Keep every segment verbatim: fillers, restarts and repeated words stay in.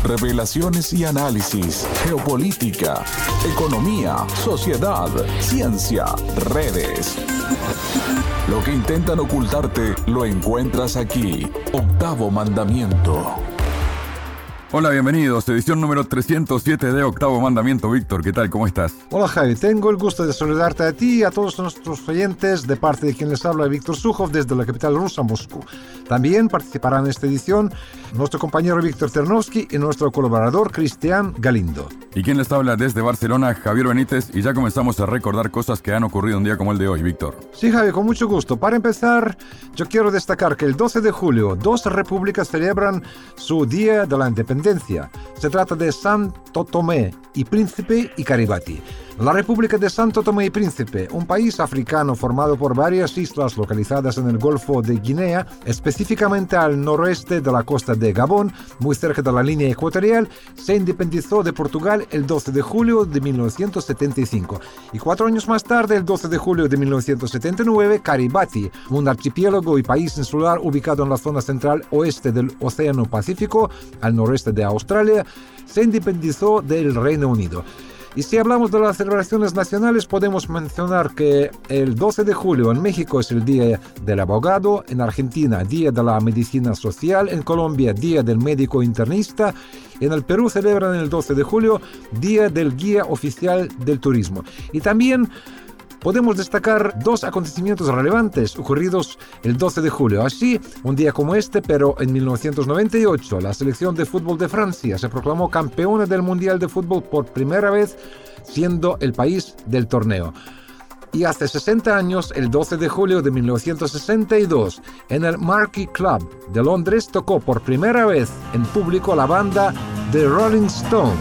Revelaciones y análisis, geopolítica, economía, sociedad, ciencia, redes. Lo que intentan ocultarte lo encuentras aquí. Octavo Mandamiento. Hola, bienvenidos. Edición número trescientos siete de Octavo Mandamiento. Víctor, ¿qué tal? ¿Cómo estás? Hola, Javi. Tengo el gusto de saludarte a ti y a todos nuestros oyentes de parte de quien les habla, Víctor Sukhov, desde la capital rusa, Moscú. También participarán en esta edición nuestro compañero Víctor Ternovsky y nuestro colaborador Cristian Galindo. ¿Y quién les habla desde Barcelona? Javier Benítez. Y ya comenzamos a recordar cosas que han ocurrido un día como el de hoy, Víctor. Sí, Javi, con mucho gusto. Para empezar, yo quiero destacar que el doce de julio, dos repúblicas celebran su Día de la Independencia. Se trata de Santo Tomé y Príncipe y Kiribati. La República de Santo Tomé y Príncipe, un país africano formado por varias islas localizadas en el Golfo de Guinea, específicamente al noroeste de la costa de Gabón, muy cerca de la línea ecuatorial, se independizó de Portugal el doce de julio de mil novecientos setenta y cinco. Y cuatro años más tarde, el doce de julio de mil novecientos setenta y nueve, Kiribati, un archipiélago y país insular ubicado en la zona central oeste del Océano Pacífico, al noroeste de Australia, se independizó del Reino Unido. Y si hablamos de las celebraciones nacionales, podemos mencionar que el doce de julio en México es el Día del Abogado, en Argentina Día de la Medicina Social, en Colombia Día del Médico Internista, en el Perú celebran el doce de julio Día del Guía Oficial del Turismo. Y también podemos destacar dos acontecimientos relevantes ocurridos el doce de julio. Así, un día como este, pero en mil novecientos noventa y ocho, la selección de fútbol de Francia se proclamó campeona del Mundial de Fútbol por primera vez, siendo el país del torneo. Y hace sesenta años, el doce de julio de mil novecientos sesenta y dos, en el Marquee Club de Londres tocó por primera vez en público la banda The Rolling Stones.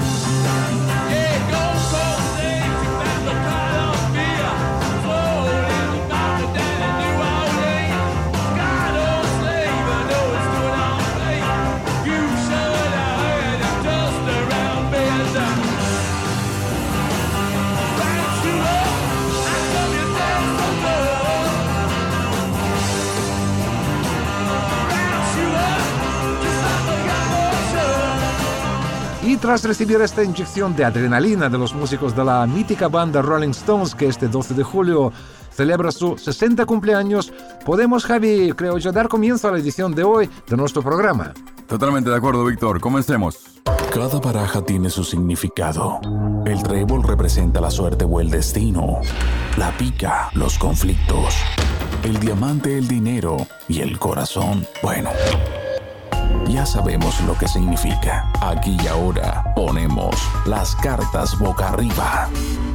Y tras recibir esta inyección de adrenalina de los músicos de la mítica banda Rolling Stones, que este doce de julio celebra su sesenta cumpleaños, podemos, Javi, creo yo, dar comienzo a la edición de hoy de nuestro programa. Totalmente de acuerdo, Víctor. Comencemos. Cada baraja tiene su significado. El trébol representa la suerte o el destino. La pica, los conflictos. El diamante, el dinero. Y el corazón, bueno, ya sabemos lo que significa. Aquí y ahora ponemos las cartas boca arriba.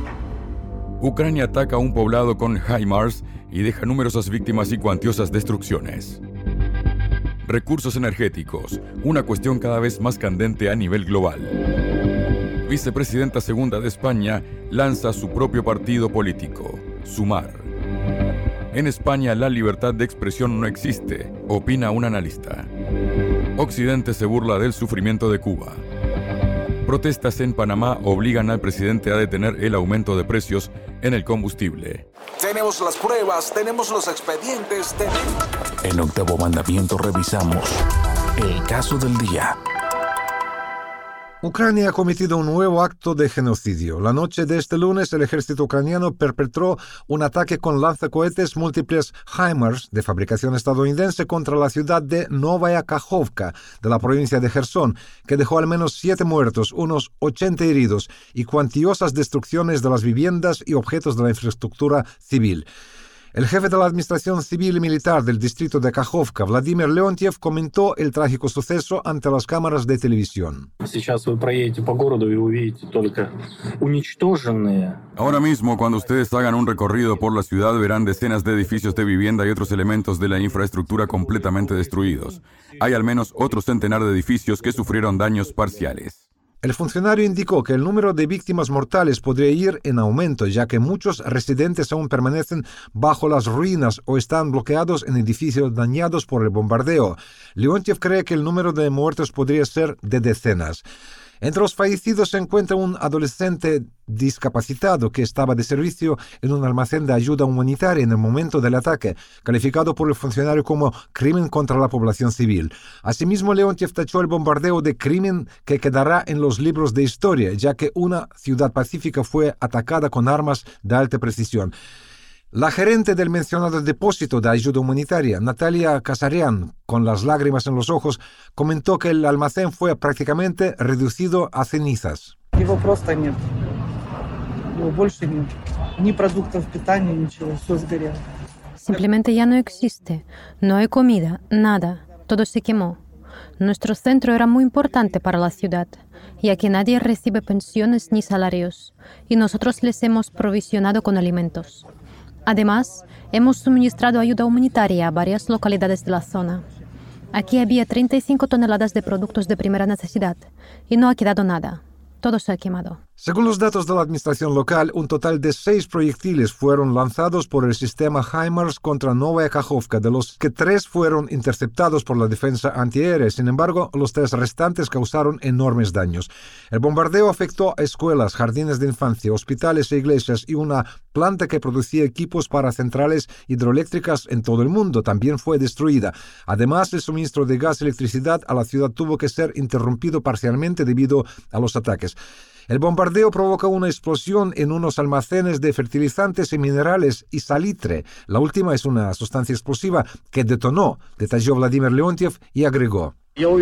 Ucrania ataca un poblado con HIMARS y deja numerosas víctimas y cuantiosas destrucciones. Recursos energéticos, una cuestión cada vez más candente a nivel global. Vicepresidenta segunda de España lanza su propio partido político, Sumar. En España la libertad de expresión no existe, opina un analista. Occidente se burla del sufrimiento de Cuba. Protestas en Panamá obligan al presidente a detener el aumento de precios en el combustible. Tenemos las pruebas, tenemos los expedientes. Ten... En Octavo Mandamiento revisamos el caso del día. Ucrania ha cometido un nuevo acto de genocidio. La noche de este lunes, el ejército ucraniano perpetró un ataque con lanzacohetes múltiples HIMARS de fabricación estadounidense contra la ciudad de Novaya Kakhovka, de la provincia de Jersón, que dejó al menos siete muertos, unos ochenta heridos y cuantiosas destrucciones de las viviendas y objetos de la infraestructura civil. El jefe de la Administración Civil y Militar del distrito de Kakhovka, Vladimir Leontiev, comentó el trágico suceso ante las cámaras de televisión. Ahora mismo, cuando ustedes hagan un recorrido por la ciudad, verán decenas de edificios de vivienda y otros elementos de la infraestructura completamente destruidos. Hay al menos otro centenar de edificios que sufrieron daños parciales. El funcionario indicó que el número de víctimas mortales podría ir en aumento, ya que muchos residentes aún permanecen bajo las ruinas o están bloqueados en edificios dañados por el bombardeo. Leontiev cree que el número de muertos podría ser de decenas. Entre los fallecidos se encuentra un adolescente discapacitado que estaba de servicio en un almacén de ayuda humanitaria en el momento del ataque, calificado por el funcionario como crimen contra la población civil. Asimismo, Leontiev tachó el bombardeo de crimen que quedará en los libros de historia, ya que una ciudad pacífica fue atacada con armas de alta precisión. La gerente del mencionado depósito de ayuda humanitaria, Natalia Kasarian, con las lágrimas en los ojos, comentó que el almacén fue prácticamente reducido a cenizas. Его просто нет. Его больше нет. Ни продуктов питания, ничего, все сгорело. Simplemente ya no existe. No hay comida, nada. Todo se quemó. Nuestro centro era muy importante para la ciudad, ya que nadie recibe pensiones ni salarios, y nosotros les hemos provisionado con alimentos. Además, hemos suministrado ayuda humanitaria a varias localidades de la zona. Aquí había treinta y cinco toneladas de productos de primera necesidad y no ha quedado nada. Todo se ha quemado. Según los datos de la administración local, un total de seis proyectiles fueron lanzados por el sistema HIMARS contra Novaya Kajovka, de los que tres fueron interceptados por la defensa antiaérea. Sin embargo, los tres restantes causaron enormes daños. El bombardeo afectó a escuelas, jardines de infancia, hospitales e iglesias, y una planta que producía equipos para centrales hidroeléctricas en todo el mundo también fue destruida. Además, el suministro de gas y electricidad a la ciudad tuvo que ser interrumpido parcialmente debido a los ataques. El bombardeo provocó una explosión en unos almacenes de fertilizantes y minerales y salitre. La última es una sustancia explosiva que detonó, detalló Vladimir Leontiev y agregó.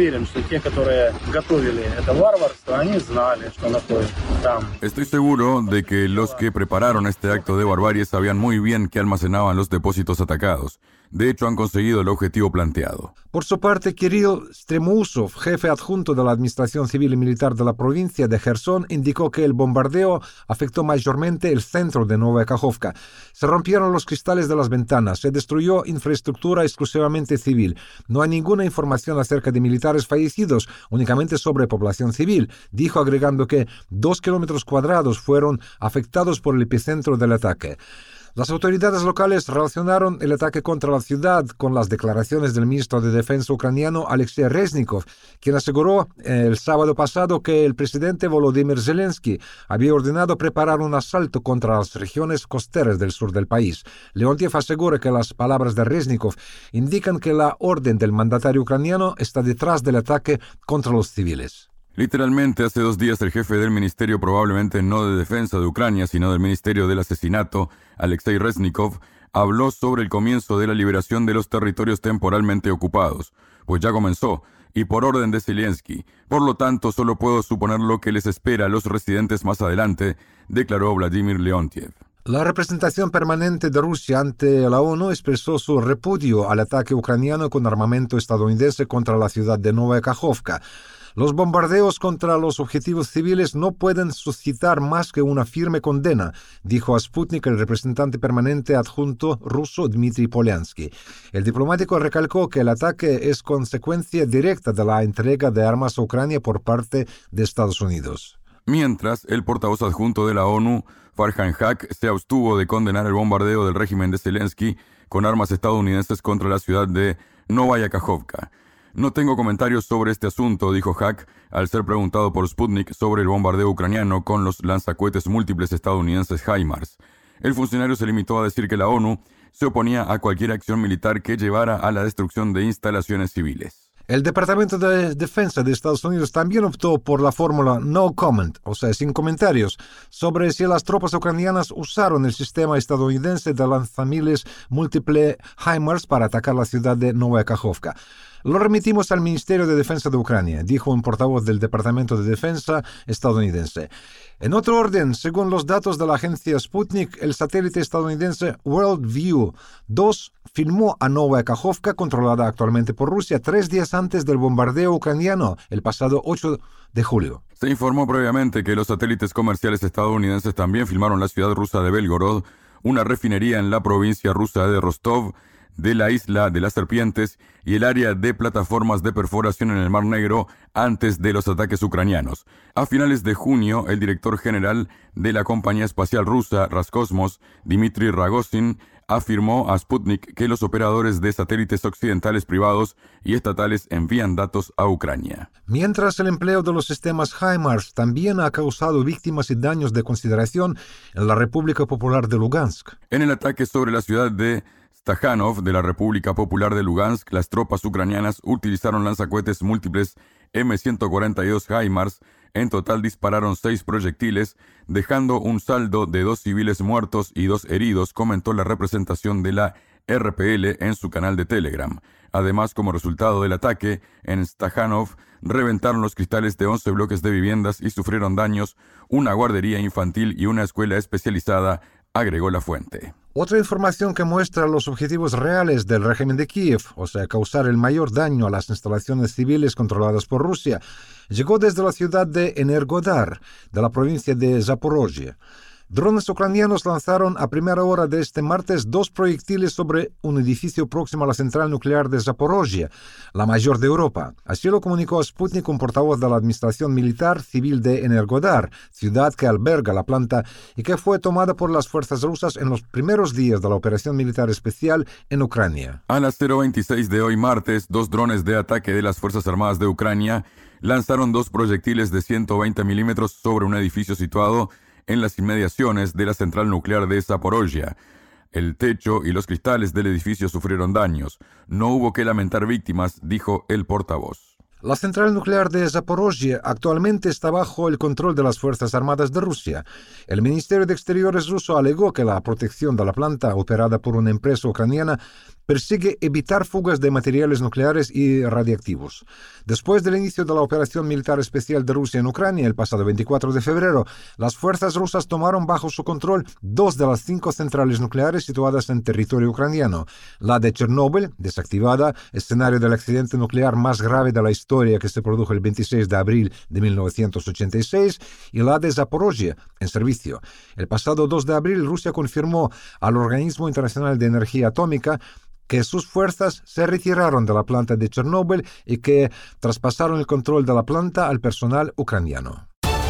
Estoy seguro de que los que prepararon este acto de barbarie sabían muy bien que almacenaban los depósitos atacados. De hecho, han conseguido el objetivo planteado. Por su parte, Kirill Stremousov, jefe adjunto de la Administración Civil y Militar de la provincia de Jersón, indicó que el bombardeo afectó mayormente el centro de Novaya Kajovka. Se rompieron los cristales de las ventanas, se destruyó infraestructura exclusivamente civil. No hay ninguna información acerca de militares fallecidos, únicamente sobre población civil, dijo, agregando que dos kilómetros cuadrados fueron afectados por el epicentro del ataque. Las autoridades locales relacionaron el ataque contra la ciudad con las declaraciones del ministro de Defensa ucraniano Alexei Reznikov, quien aseguró el sábado pasado que el presidente Volodymyr Zelensky había ordenado preparar un asalto contra las regiones costeras del sur del país. Leontiev asegura que las palabras de Reznikov indican que la orden del mandatario ucraniano está detrás del ataque contra los civiles. Literalmente, hace dos días el jefe del ministerio, probablemente no de defensa de Ucrania, sino del ministerio del asesinato, Alexei Reznikov, habló sobre el comienzo de la liberación de los territorios temporalmente ocupados, pues ya comenzó, y por orden de Zelensky. Por lo tanto, solo puedo suponer lo que les espera a los residentes más adelante, declaró Vladimir Leontiev. La representación permanente de Rusia ante la ONU expresó su repudio al ataque ucraniano con armamento estadounidense contra la ciudad de Novaya Kajovka. Los bombardeos contra los objetivos civiles no pueden suscitar más que una firme condena, dijo a Sputnik el representante permanente adjunto ruso Dmitry Polyansky. El diplomático recalcó que el ataque es consecuencia directa de la entrega de armas a Ucrania por parte de Estados Unidos. Mientras, el portavoz adjunto de la ONU, Farhan Haq, se abstuvo de condenar el bombardeo del régimen de Zelensky con armas estadounidenses contra la ciudad de Novaya Kajovka. No tengo comentarios sobre este asunto, dijo Haq, al ser preguntado por Sputnik sobre el bombardeo ucraniano con los lanzacohetes múltiples estadounidenses HIMARS. El funcionario se limitó a decir que la ONU se oponía a cualquier acción militar que llevara a la destrucción de instalaciones civiles. El Departamento de Defensa de Estados Unidos también optó por la fórmula no comment, o sea, sin comentarios, sobre si las tropas ucranianas usaron el sistema estadounidense de lanzamisiles múltiple HIMARS para atacar la ciudad de Novaya Kajovka. Lo remitimos al Ministerio de Defensa de Ucrania, dijo un portavoz del Departamento de Defensa estadounidense. En otro orden, según los datos de la agencia Sputnik, el satélite estadounidense WorldView dos filmó a Novaya Kajovka, controlada actualmente por Rusia, tres días antes del bombardeo ucraniano, el pasado ocho de julio. Se informó previamente que los satélites comerciales estadounidenses también filmaron la ciudad rusa de Belgorod, una refinería en la provincia rusa de Rostov, de la isla de las serpientes y el área de plataformas de perforación en el Mar Negro antes de los ataques ucranianos. A finales de junio, el director general de la compañía espacial rusa Roscosmos, Dmitry Rogozin, afirmó a Sputnik que los operadores de satélites occidentales privados y estatales envían datos a Ucrania. Mientras el empleo de los sistemas HIMARS también ha causado víctimas y daños de consideración en la República Popular de Lugansk. En el ataque sobre la ciudad de Stakhanov de la República Popular de Lugansk, las tropas ucranianas utilizaron lanzacohetes múltiples eme ciento cuarenta y dos HIMARS. En total dispararon seis proyectiles, dejando un saldo de dos civiles muertos y dos heridos, comentó la representación de la erre pe ele en su canal de Telegram. Además, como resultado del ataque, en Stakhanov reventaron los cristales de once bloques de viviendas y sufrieron daños una guardería infantil y una escuela especializada, agregó la fuente. Otra información que muestra los objetivos reales del régimen de Kiev, o sea, causar el mayor daño a las instalaciones civiles controladas por Rusia, llegó desde la ciudad de Energodar, de la provincia de Zaporozhye. Drones ucranianos lanzaron a primera hora de este martes dos proyectiles sobre un edificio próximo a la central nuclear de Zaporozhye, la mayor de Europa. Así lo comunicó a Sputnik un portavoz de la Administración Militar Civil de Energodar, ciudad que alberga la planta y que fue tomada por las fuerzas rusas en los primeros días de la operación militar especial en Ucrania. A las cero veintiséis de hoy martes, dos drones de ataque de las Fuerzas Armadas de Ucrania lanzaron dos proyectiles de ciento veinte milímetros sobre un edificio situado en las inmediaciones de la central nuclear de Zaporozhye. El techo y los cristales del edificio sufrieron daños. No hubo que lamentar víctimas, dijo el portavoz. La central nuclear de Zaporozhye actualmente está bajo el control de las Fuerzas Armadas de Rusia. El Ministerio de Exteriores ruso alegó que la protección de la planta, operada por una empresa ucraniana, persigue evitar fugas de materiales nucleares y radiactivos. Después del inicio de la operación militar especial de Rusia en Ucrania el pasado veinticuatro de febrero, las fuerzas rusas tomaron bajo su control dos de las cinco centrales nucleares situadas en territorio ucraniano. La de Chernóbil, desactivada, escenario del accidente nuclear más grave de la historia que se produjo el veintiséis de abril de mil novecientos ochenta y seis, y la de Zaporozhye, en servicio. El pasado dos de abril, Rusia confirmó al Organismo Internacional de Energía Atómica que sus fuerzas se retiraron de la planta de Chernóbil y que traspasaron el control de la planta al personal ucraniano.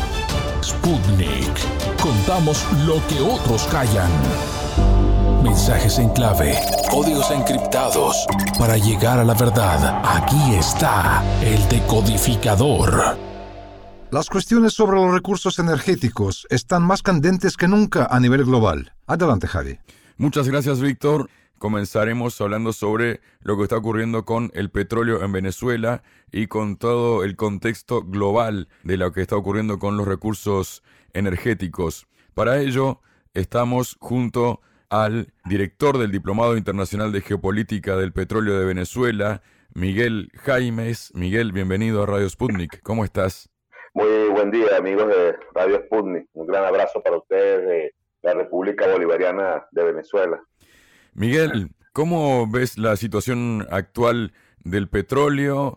Sputnik. Contamos lo que otros callan. Mensajes en clave, códigos encriptados. Para llegar a la verdad, aquí está el decodificador. Las cuestiones sobre los recursos energéticos están más candentes que nunca a nivel global. Adelante, Javi. Muchas gracias, Víctor. Comenzaremos hablando sobre lo que está ocurriendo con el petróleo en Venezuela y con todo el contexto global de lo que está ocurriendo con los recursos energéticos. Para ello, estamos junto al director del Diplomado Internacional de Geopolítica del Petróleo de Venezuela, Miguel Jaimes. Miguel, bienvenido a Radio Sputnik. ¿Cómo estás? Muy buen día, amigos de Radio Sputnik. Un gran abrazo para ustedes de la República Bolivariana de Venezuela. Miguel, ¿cómo ves la situación actual del petróleo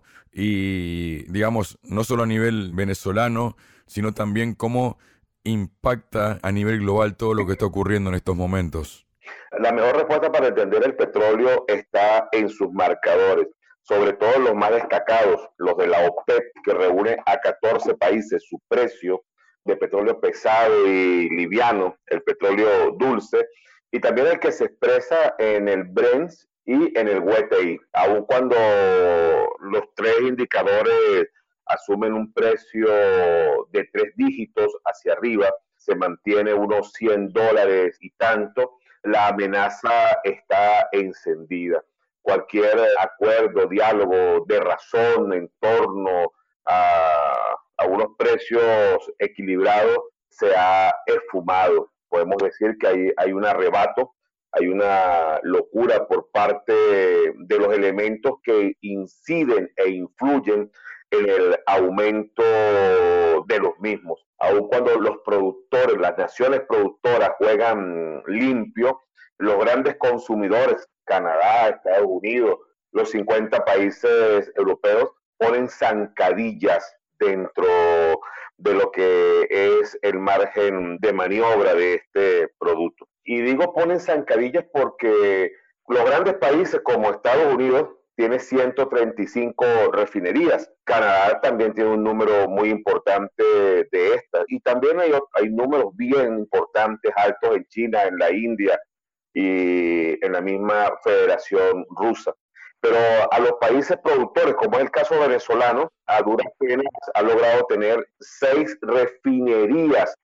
y, digamos, no solo a nivel venezolano, sino también cómo impacta a nivel global todo lo que está ocurriendo en estos momentos? La mejor respuesta para entender el petróleo está en sus marcadores, sobre todo los más destacados, los de la OPEP, que reúne a catorce países. Su precio de petróleo pesado y liviano, el petróleo dulce, y también el que se expresa en el Brent y en el W T I, aun cuando los tres indicadores asumen un precio de tres dígitos hacia arriba, se mantiene unos cien dólares y tanto, la amenaza está encendida. Cualquier acuerdo, diálogo de razón en torno a, a unos precios equilibrados se ha esfumado. Podemos decir que hay, hay un arrebato, hay una locura por parte de los elementos que inciden e influyen en el aumento de los mismos. Aun cuando los productores, las naciones productoras juegan limpio, los grandes consumidores, Canadá, Estados Unidos, los cincuenta países europeos, ponen zancadillas dentro de lo que es el margen de maniobra de este producto. Y digo ponen zancadillas porque los grandes países como Estados Unidos tiene ciento treinta y cinco refinerías. Canadá también tiene un número muy importante de estas. Y también hay, hay números bien importantes, altos en China, en la India, y en la misma Federación Rusa. Pero a los países productores, como es el caso venezolano, a duras penas ha logrado tener seis refinerías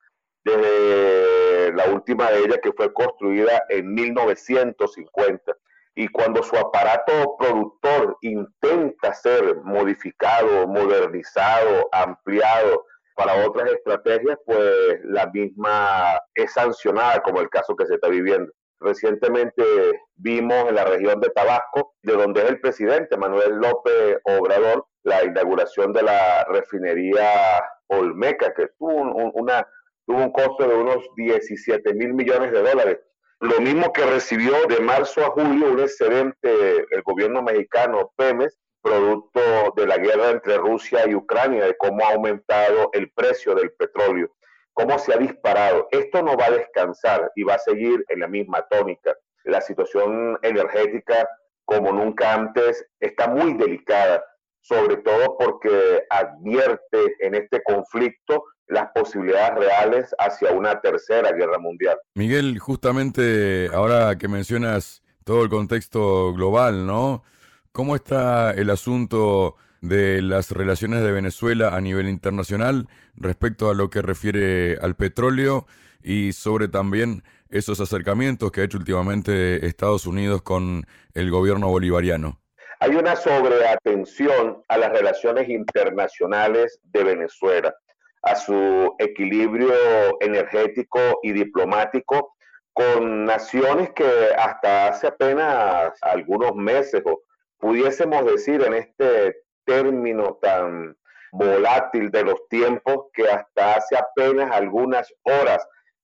desde la última de ellas, que fue construida en mil novecientos cincuenta. Y cuando su aparato productor intenta ser modificado, modernizado, ampliado para otras estrategias, pues la misma es sancionada, como el caso que se está viviendo. Recientemente vimos en la región de Tabasco, de donde es el presidente Manuel López Obrador, la inauguración de la refinería Olmeca, que tuvo un, una, tuvo un costo de unos diecisiete mil millones de dólares. Lo mismo que recibió de marzo a julio un excedente el gobierno mexicano Pemex, producto de la guerra entre Rusia y Ucrania, de cómo ha aumentado el precio del petróleo, cómo se ha disparado. Esto no va a descansar y va a seguir en la misma tónica. La situación energética, como nunca antes, está muy delicada, sobre todo porque advierte en este conflicto las posibilidades reales hacia una tercera guerra mundial. Miguel, justamente ahora que mencionas todo el contexto global, ¿no? ¿Cómo está el asunto de las relaciones de Venezuela a nivel internacional respecto a lo que refiere al petróleo y sobre también esos acercamientos que ha hecho últimamente Estados Unidos con el gobierno bolivariano? Hay una sobreatención a las relaciones internacionales de Venezuela, a su equilibrio energético y diplomático con naciones que hasta hace apenas algunos meses, o pudiésemos decir en este término tan volátil de los tiempos, que hasta hace apenas algunas horas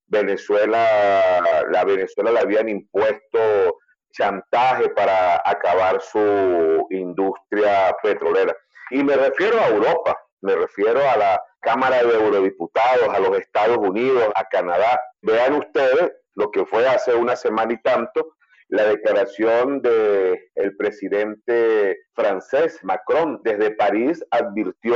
Venezuela, la Venezuela le habían impuesto chantaje para acabar su industria petrolera. Y me refiero a Europa, me refiero a la Cámara de Eurodiputados, a los Estados Unidos, a Canadá. Vean ustedes lo que fue hace una semana y tanto, la declaración del presidente francés Macron desde París advirtió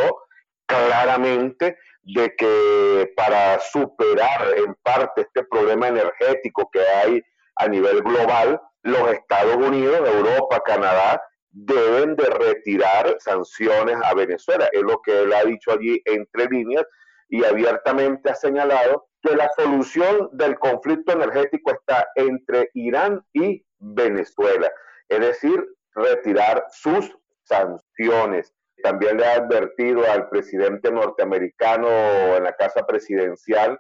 claramente de que para superar en parte este problema energético que hay a nivel global, los Estados Unidos, Europa, Canadá, deben de retirar sanciones a Venezuela. Es lo que él ha dicho allí entre líneas y abiertamente ha señalado que la solución del conflicto energético está entre Irán y Venezuela, es decir, retirar sus sanciones. También le ha advertido al presidente norteamericano en la Casa Presidencial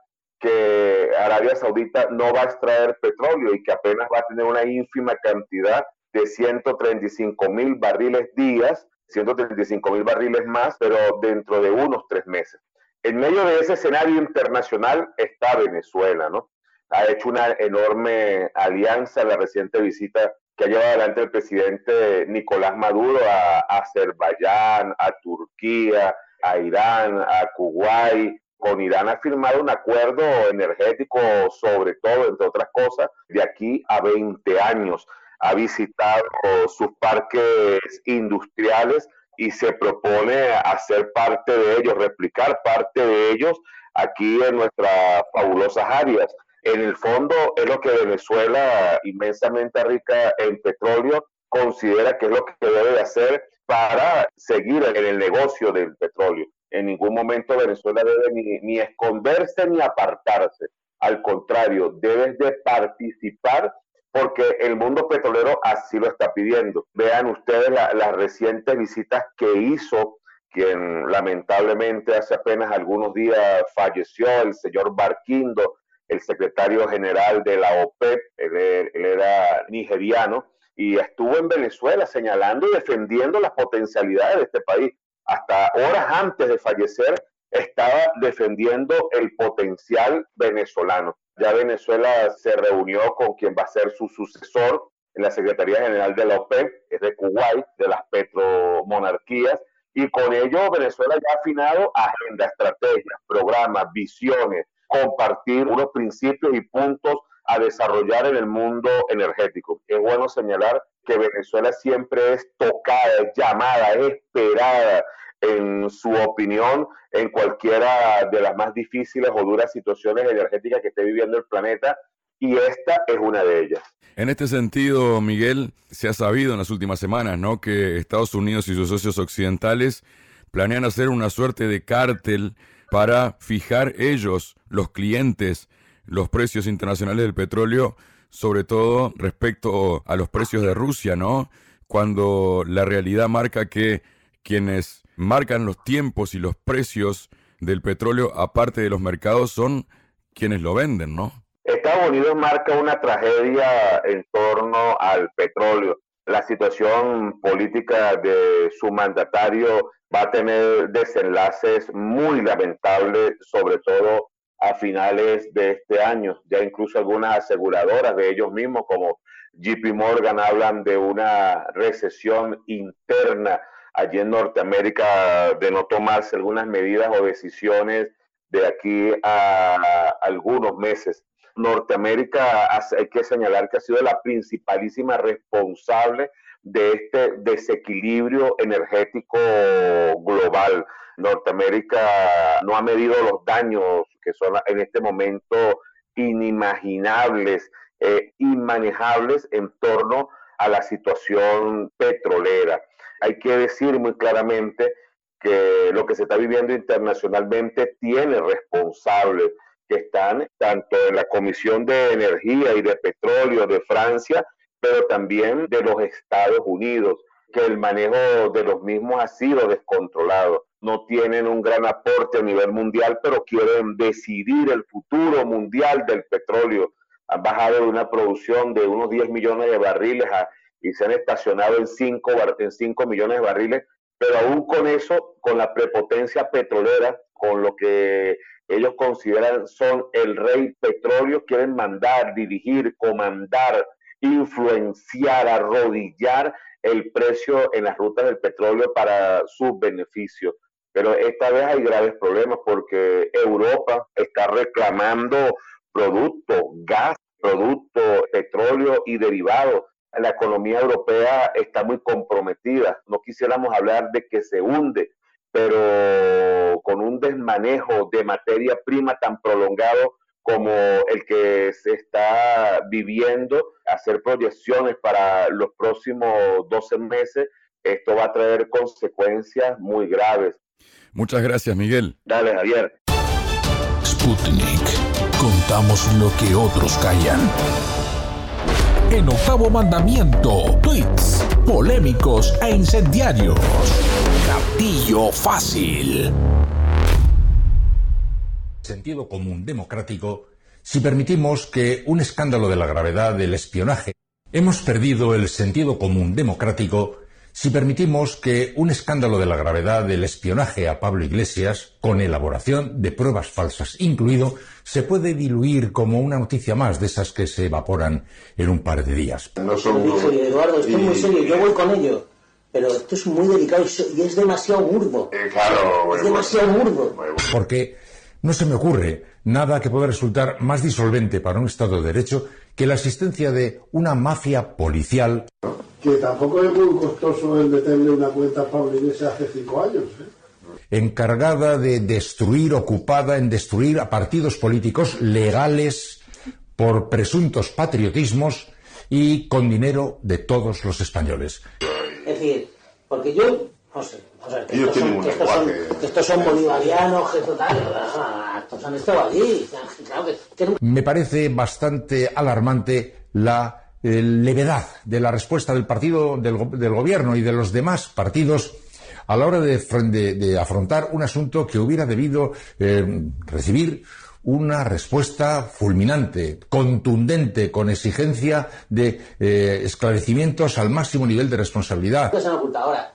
que Arabia Saudita no va a extraer petróleo y que apenas va a tener una ínfima cantidad de ciento treinta y cinco mil barriles días, ciento treinta y cinco mil barriles más, pero dentro de unos tres meses. En medio de ese escenario internacional está Venezuela, ¿no? Ha hecho una enorme alianza en la reciente visita que ha llevado adelante el presidente Nicolás Maduro a Azerbaiyán, a Turquía, a Irán, a Kuwait. Con Irán ha firmado un acuerdo energético, sobre todo, entre otras cosas, de aquí a veinte años. Ha visitado sus parques industriales y se propone hacer parte de ellos, replicar parte de ellos aquí en nuestras fabulosas áreas. En el fondo es lo que Venezuela, inmensamente rica en petróleo, considera que es lo que debe de hacer para seguir en el negocio del petróleo. En ningún momento Venezuela debe ni, ni esconderse ni apartarse. Al contrario, debe de participar porque el mundo petrolero así lo está pidiendo. Vean ustedes la, las recientes visitas que hizo quien lamentablemente hace apenas algunos días falleció, el señor Barquindo, el secretario general de la OPEP, él, él era nigeriano, y estuvo en Venezuela señalando y defendiendo las potencialidades de este país. Hasta horas antes de fallecer estaba defendiendo el potencial venezolano. Ya Venezuela se reunió con quien va a ser su sucesor en la Secretaría General de la OPEP, es de Kuwait, de las petromonarquías, y con ello Venezuela ya ha afinado agenda, estrategias, programas, visiones, compartir unos principios y puntos a desarrollar en el mundo energético. Es bueno señalar que Venezuela siempre es tocada, es llamada, es esperada en su opinión en cualquiera de las más difíciles o duras situaciones energéticas que esté viviendo el planeta, y esta es una de ellas. En este sentido, Miguel, se ha sabido en las últimas semanas, ¿no?, que Estados Unidos y sus socios occidentales planean hacer una suerte de cártel para fijar ellos, los clientes, los precios internacionales del petróleo, sobre todo respecto a los precios de Rusia, ¿no? Cuando la realidad marca que quienes marcan los tiempos y los precios del petróleo, aparte de los mercados, son quienes lo venden, ¿no? Estados Unidos marca una tragedia en torno al petróleo. La situación política de su mandatario va a tener desenlaces muy lamentables, sobre todo a finales de este año. Ya incluso algunas aseguradoras de ellos mismos, como J P Morgan, hablan de una recesión interna allí en Norteamérica, de no tomarse algunas medidas o decisiones de aquí a algunos meses. Norteamérica, hay que señalar que ha sido la principalísima responsable de este desequilibrio energético global. Norteamérica no ha medido los daños que son en este momento inimaginables, eh, inmanejables en torno a la situación petrolera. Hay que decir muy claramente que lo que se está viviendo internacionalmente tiene responsables que están tanto en la Comisión de Energía y de Petróleo de Francia, pero también de los Estados Unidos, que el manejo de los mismos ha sido descontrolado. No tienen un gran aporte a nivel mundial, pero quieren decidir el futuro mundial del petróleo. Han bajado de una producción de unos diez millones de barriles a, y se han estacionado en cinco, en cinco millones de barriles, pero aún con eso, con la prepotencia petrolera, con lo que ellos consideran son el rey petróleo, quieren mandar, dirigir, comandar, influenciar, arrodillar el precio en las rutas del petróleo para sus beneficios. Pero esta vez hay graves problemas porque Europa está reclamando producto, gas, producto, petróleo y derivados. La economía europea está muy comprometida. No quisiéramos hablar de que se hunde, pero con un desmanejo de materia prima tan prolongado como el que se está viviendo, hacer proyecciones para los próximos doce meses, esto va a traer consecuencias muy graves. Muchas gracias, Miguel. Dale, Javier. Sputnik. Contamos lo que otros callan. En Octavo Mandamiento, tweets polémicos e incendiarios. Gatillo fácil. Sentido común democrático si permitimos que un escándalo de la gravedad del espionaje. Hemos perdido el sentido común democrático si permitimos que un escándalo de la gravedad del espionaje a Pablo Iglesias, con elaboración de pruebas falsas incluido, se puede diluir como una noticia más de esas que se evaporan en un par de días. No son muy serio, Eduardo, estoy muy serio, yo voy con ello. Pero esto es muy delicado y es demasiado burdo. Eh, claro, es demasiado burdo. Porque no se me ocurre nada que pueda resultar más disolvente para un Estado de Derecho que la existencia de una mafia policial. Que tampoco es muy costoso el meterle una cuenta a Pablo Iglesias hace cinco años, ¿eh? Encargada de destruir, ocupada en destruir a partidos políticos legales por presuntos patriotismos y con dinero de todos los españoles. Es decir, porque yo, no sé, o sea, que, estos son, que, estos son, que estos son bolivarianos, que total, estos han estado allí. Claro que, que... Me parece bastante alarmante la eh, levedad de la respuesta del partido del, del gobierno y de los demás partidos a la hora de, de, de afrontar un asunto que hubiera debido eh, recibir una respuesta fulminante, contundente, con exigencia de eh, esclarecimientos al máximo nivel de responsabilidad. Se han ocultado. Ahora,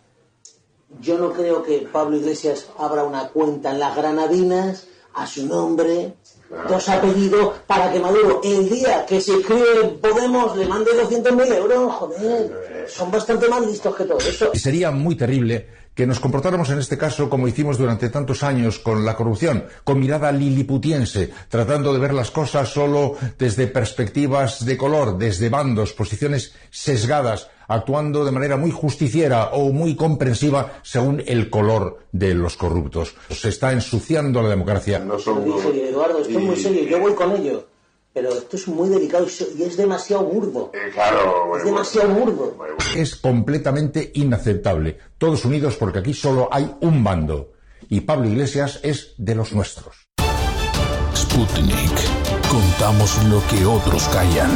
yo no creo que Pablo Iglesias abra una cuenta en las Granadinas a su nombre, dos apellidos, para que Maduro, el día que se inscribe Podemos, le mande doscientos mil euros. Joder, son bastante más listos que todo eso. Y sería muy terrible que nos comportáramos en este caso como hicimos durante tantos años con la corrupción, con mirada liliputiense, tratando de ver las cosas solo desde perspectivas de color, desde bandos, posiciones sesgadas, actuando de manera muy justiciera o muy comprensiva según el color de los corruptos. Se está ensuciando la democracia. No son muy serio, Eduardo, estoy muy serio, yo voy con ello. Pero esto es muy delicado y es demasiado burdo. Eh, claro, es demasiado burdo. Es completamente inaceptable. Todos unidos porque aquí solo hay un bando. Y Pablo Iglesias es de los nuestros. Sputnik. Contamos lo que otros callan.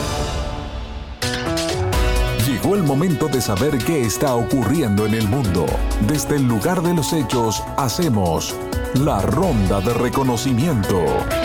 Llegó el momento de saber qué está ocurriendo en el mundo. Desde el lugar de los hechos, hacemos la ronda de reconocimiento.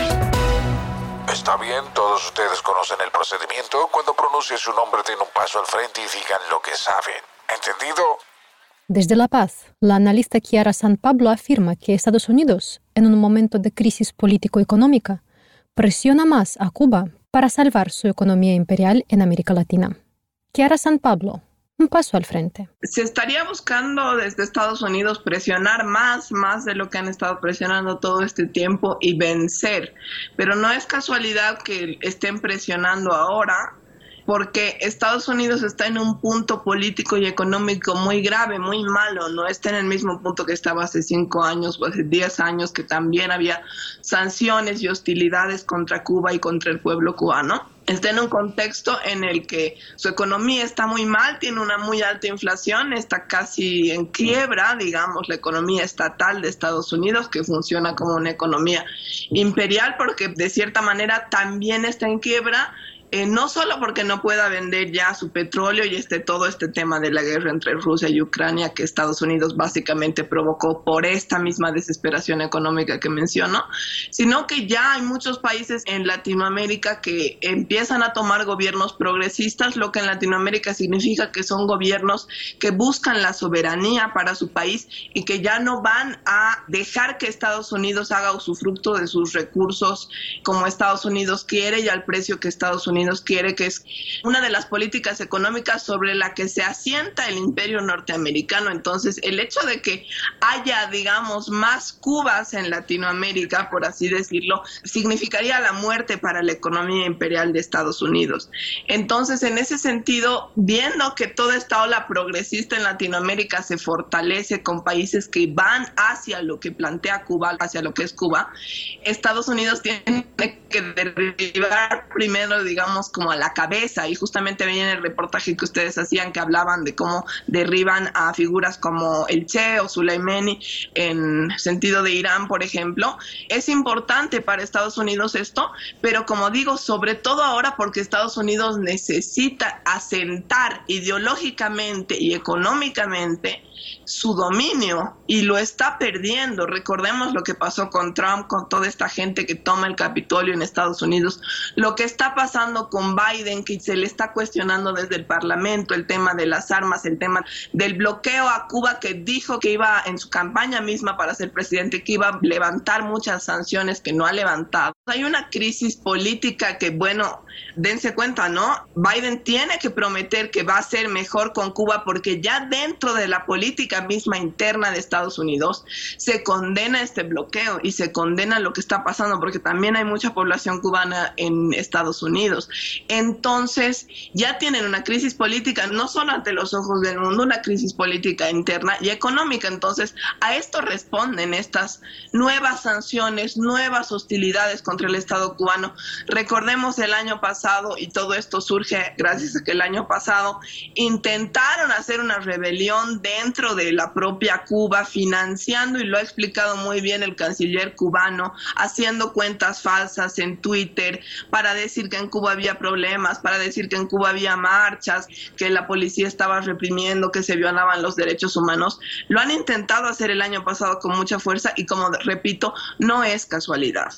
Está bien, todos ustedes conocen el procedimiento. Cuando pronuncie su nombre, den un paso al frente y digan lo que saben. ¿Entendido? Desde La Paz, la analista Chiara San Pablo afirma que Estados Unidos, en un momento de crisis político-económica, presiona más a Cuba para salvar su economía imperial en América Latina. Chiara San Pablo, un paso al frente. Se estaría buscando desde Estados Unidos presionar más, más de lo que han estado presionando todo este tiempo y vencer. Pero no es casualidad que estén presionando ahora, porque Estados Unidos está en un punto político y económico muy grave, muy malo. No está en el mismo punto que estaba hace cinco años o hace diez años, que también había sanciones y hostilidades contra Cuba y contra el pueblo cubano. Está en un contexto en el que su economía está muy mal, tiene una muy alta inflación, está casi en quiebra, digamos, la economía estatal de Estados Unidos, que funciona como una economía imperial, porque de cierta manera también está en quiebra. Eh, no solo porque no pueda vender ya su petróleo y este todo este tema de la guerra entre Rusia y Ucrania que Estados Unidos básicamente provocó por esta misma desesperación económica que menciono, sino que ya hay muchos países en Latinoamérica que empiezan a tomar gobiernos progresistas, lo que en Latinoamérica significa que son gobiernos que buscan la soberanía para su país y que ya no van a dejar que Estados Unidos haga usufructo de sus recursos como Estados Unidos quiere y al precio que Estados Unidos quiere, que es una de las políticas económicas sobre la que se asienta el imperio norteamericano. Entonces, el hecho de que haya, digamos, más Cubas en Latinoamérica, por así decirlo, significaría la muerte para la economía imperial de Estados Unidos. Entonces, en ese sentido, viendo que toda esta ola progresista en Latinoamérica se fortalece con países que van hacia lo que plantea Cuba, hacia lo que es Cuba, Estados Unidos tiene que derribar primero, digamos, como a la cabeza, y justamente veía en el reportaje que ustedes hacían que hablaban de cómo derriban a figuras como el Che o Soleimani en sentido de Irán, por ejemplo. Es importante para Estados Unidos esto, pero como digo, sobre todo ahora porque Estados Unidos necesita asentar ideológicamente y económicamente su dominio y lo está perdiendo. Recordemos lo que pasó con Trump, con toda esta gente que toma el Capitolio en Estados Unidos, lo que está pasando con Biden, que se le está cuestionando desde el Parlamento el tema de las armas, el tema del bloqueo a Cuba, que dijo que iba en su campaña misma para ser presidente, que iba a levantar muchas sanciones que no ha levantado. Hay una crisis política que, bueno, dense cuenta, ¿no? Biden tiene que prometer que va a ser mejor con Cuba porque ya dentro de la política misma interna de Estados Unidos se condena este bloqueo y se condena lo que está pasando porque también hay mucha población cubana en Estados Unidos. Entonces ya tienen una crisis política no solo ante los ojos del mundo, una crisis política interna y económica. Entonces a esto responden estas nuevas sanciones, nuevas hostilidades contra el Estado cubano. Recordemos el año pasado, y todo esto surge gracias a que el año pasado intentaron hacer una rebelión dentro de la propia Cuba, financiando, y lo ha explicado muy bien el canciller cubano, haciendo cuentas falsas en Twitter para decir que en Cuba había problemas, para decir que en Cuba había marchas, que la policía estaba reprimiendo, que se violaban los derechos humanos. Lo han intentado hacer el año pasado con mucha fuerza y, como repito, no es casualidad.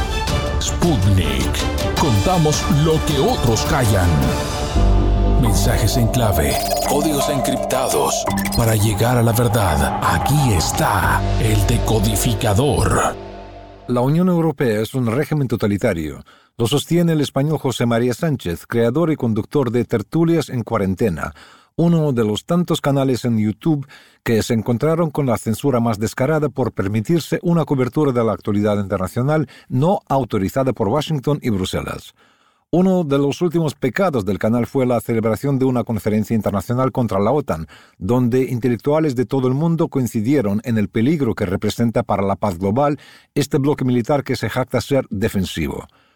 Sputnik. Contamos lo que otros callan. Mensajes en clave, códigos encriptados. Para llegar a la verdad, aquí está el decodificador. La Unión Europea es un régimen totalitario. Lo sostiene el español José María Sánchez, creador y conductor de Tertulias en Cuarentena, uno de los tantos canales en YouTube que se encontraron con la censura más descarada por permitirse una cobertura de la actualidad internacional no autorizada por Washington y Bruselas. Uno de los últimos pecados del canal fue la celebración de una conferencia internacional contra la OTAN, donde intelectuales de todo el mundo coincidieron en el peligro que representa para la paz global este bloque militar que se jacta ser defensivo.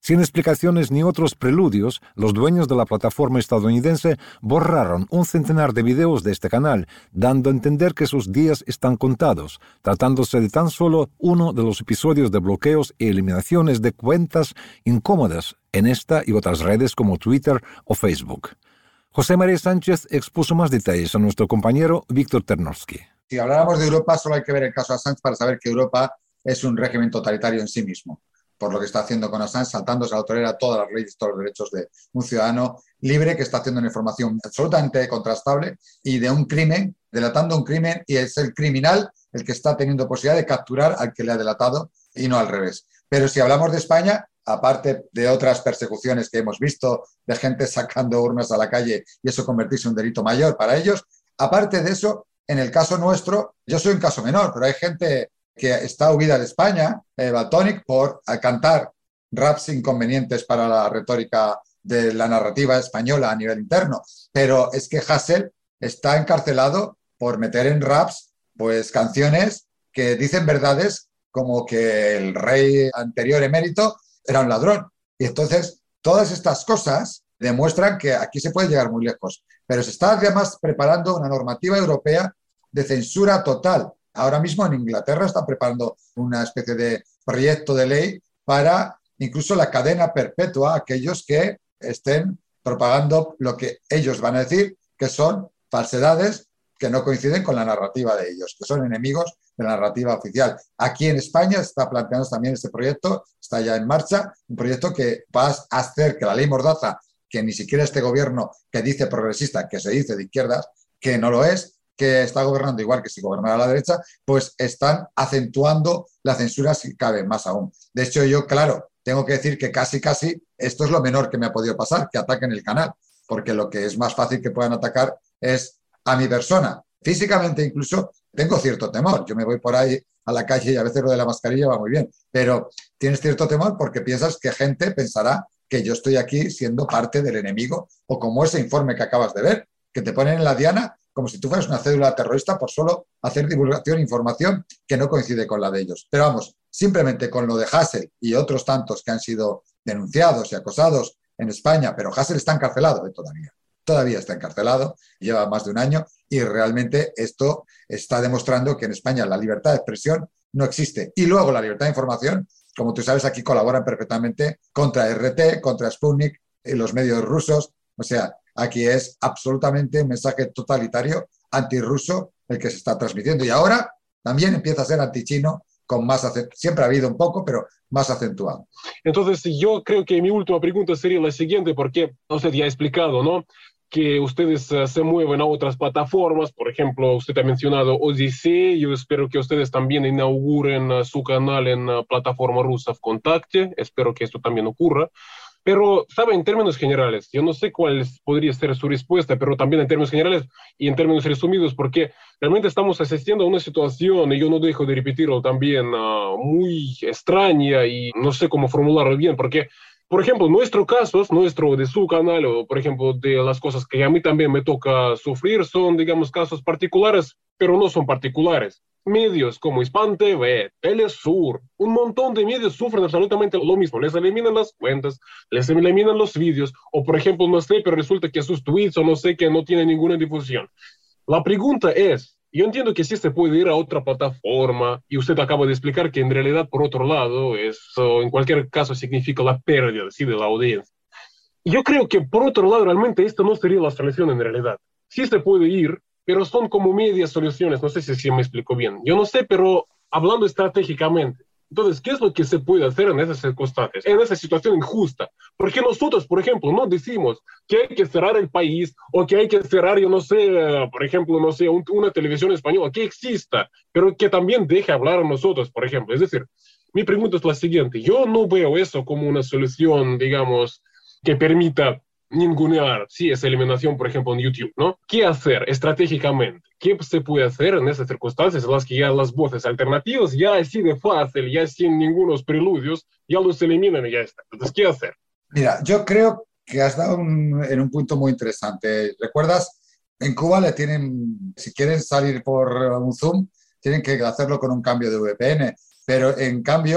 Sin explicaciones ni otros preludios, los dueños de la plataforma estadounidense borraron un centenar de videos de este canal, dando a entender que sus días están contados, tratándose de tan solo uno de los episodios de bloqueos y eliminaciones de cuentas incómodas en esta y otras redes como Twitter o Facebook. José María Sánchez expuso más detalles a nuestro compañero Víctor Ternovsky. Si habláramos de Europa, solo hay que ver el caso Assange para saber que Europa es un régimen totalitario en sí mismo, por lo que está haciendo con Assange, saltándose a la torera todas las leyes, todos los derechos de un ciudadano libre que está haciendo una información absolutamente contrastable y de un crimen, delatando un crimen, y es el criminal el que está teniendo posibilidad de capturar al que le ha delatado y no al revés. Pero si hablamos de España, aparte de otras persecuciones que hemos visto, de gente sacando urnas a la calle y eso convertirse en un delito mayor para ellos, aparte de eso, en el caso nuestro, yo soy un caso menor, pero hay gente que está huida de España, eh, Valtònyc, por cantar raps inconvenientes para la retórica de la narrativa española a nivel interno. Pero es que Hasél está encarcelado por meter en raps pues, canciones que dicen verdades como que el rey anterior emérito era un ladrón. Y entonces todas estas cosas demuestran que aquí se puede llegar muy lejos. Pero se está además preparando una normativa europea de censura total. Ahora mismo en Inglaterra están preparando una especie de proyecto de ley para incluso la cadena perpetua a aquellos que estén propagando lo que ellos van a decir que son falsedades que no coinciden con la narrativa de ellos, que son enemigos de la narrativa oficial. Aquí en España se está planteando también este proyecto, está ya en marcha, un proyecto que va a hacer que la ley Mordaza, que ni siquiera este gobierno que dice progresista, que se dice de izquierdas, que no lo es, que está gobernando igual que si gobernara la derecha, pues están acentuando la censura si cabe más aún. De hecho, yo, claro, tengo que decir que casi, casi esto es lo menor que me ha podido pasar, que ataquen el canal, porque lo que es más fácil que puedan atacar es a mi persona. Físicamente incluso tengo cierto temor. Yo me voy por ahí a la calle y a veces lo de la mascarilla va muy bien, pero tienes cierto temor porque piensas que gente pensará que yo estoy aquí siendo parte del enemigo, o como ese informe que acabas de ver, que te ponen en la diana como si tú fueras una cédula terrorista por solo hacer divulgación e información que no coincide con la de ellos. Pero vamos, simplemente con lo de Hasél y otros tantos que han sido denunciados y acosados en España, pero Hasél está encarcelado ¿eh? todavía. Todavía está encarcelado, lleva más de un año y realmente esto está demostrando que en España la libertad de expresión no existe. Y luego la libertad de información, como tú sabes, aquí colaboran perfectamente contra R T, contra Sputnik y los medios rusos. O sea, aquí es absolutamente un mensaje totalitario, antirruso, el que se está transmitiendo. Y ahora también empieza a ser antichino, con más siempre ha habido un poco, pero más acentuado. Entonces, yo creo que mi última pregunta sería la siguiente, porque usted ya ha explicado, ¿no?, que ustedes uh, se mueven a otras plataformas. Por ejemplo, usted ha mencionado Odyssey. Yo espero que ustedes también inauguren uh, su canal en la uh, plataforma rusa VKontakte. Espero que esto también ocurra. Pero, ¿sabe? En términos generales, yo no sé cuál podría ser su respuesta, pero también en términos generales y en términos resumidos, porque realmente estamos asistiendo a una situación, y yo no dejo de repetirlo también, uh, muy extraña, y no sé cómo formularlo bien, porque, por ejemplo, nuestro caso, nuestro de su canal, o por ejemplo, de las cosas que a mí también me toca sufrir, son, digamos, casos particulares, pero no son particulares. Medios como Hispan T V, Telesur, un montón de medios sufren absolutamente lo mismo. Les eliminan las cuentas, les eliminan los vídeos, o por ejemplo, no sé, pero resulta que sus tweets o no sé, que no tienen ninguna difusión. La pregunta es, yo entiendo que sí se puede ir a otra plataforma, y usted acaba de explicar que en realidad, por otro lado, eso en cualquier caso significa la pérdida, ¿sí?, de la audiencia. Yo creo que por otro lado, realmente esta no sería la solución en realidad. Sí se puede ir, pero son como medias soluciones. No sé si, si me explico bien. Yo no sé, pero hablando estratégicamente. Entonces, ¿qué es lo que se puede hacer en esas circunstancias, en esa situación injusta? Porque nosotros, por ejemplo, no decimos que hay que cerrar el país, o que hay que cerrar, yo no sé, por ejemplo, no sé, un, una televisión española que exista, pero que también deje hablar a nosotros, por ejemplo. Es decir, mi pregunta es la siguiente. Yo no veo eso como una solución, digamos, que permita ningunear, sí, esa eliminación, por ejemplo, en YouTube, ¿no? ¿Qué hacer estratégicamente? ¿Qué se puede hacer en esas circunstancias en las que ya las voces alternativas, ya así de fácil, ya sin ningunos preludios, ya los eliminan y ya está? Entonces, ¿qué hacer? Mira, yo creo que has dado un, en un punto muy interesante. ¿Recuerdas? En Cuba le tienen, si quieren salir por un Zoom, tienen que hacerlo con un cambio de V P N, pero en cambio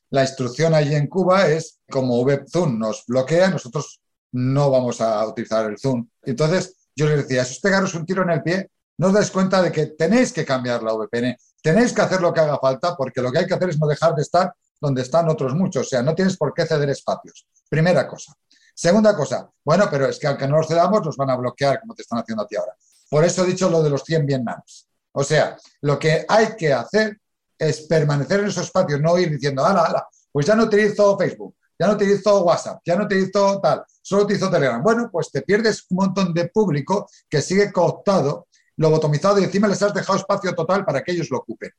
la instrucción allí en Cuba es, como Webzoom nos bloquea, nosotros no vamos a utilizar el Zoom. Entonces yo les decía, si os pegaros un tiro en el pie, no os dais cuenta de que tenéis que cambiar la V P N, tenéis que hacer lo que haga falta, porque lo que hay que hacer es no dejar de estar donde están otros muchos, o sea, no tienes por qué ceder espacios. Primera cosa. Segunda cosa, bueno, pero es que aunque no los cedamos, nos van a bloquear, como te están haciendo a ti ahora. Por eso he dicho lo de los cien Vietnams. O sea, lo que hay que hacer es permanecer en esos espacios, no ir diciendo, ala, ala, pues ya no utilizo Facebook, ya no utilizo WhatsApp, ya no utilizo tal, solo utilizo Telegram. Bueno, pues te pierdes un montón de público que sigue cooptado, lobotomizado, y encima les has dejado espacio total para que ellos lo ocupen.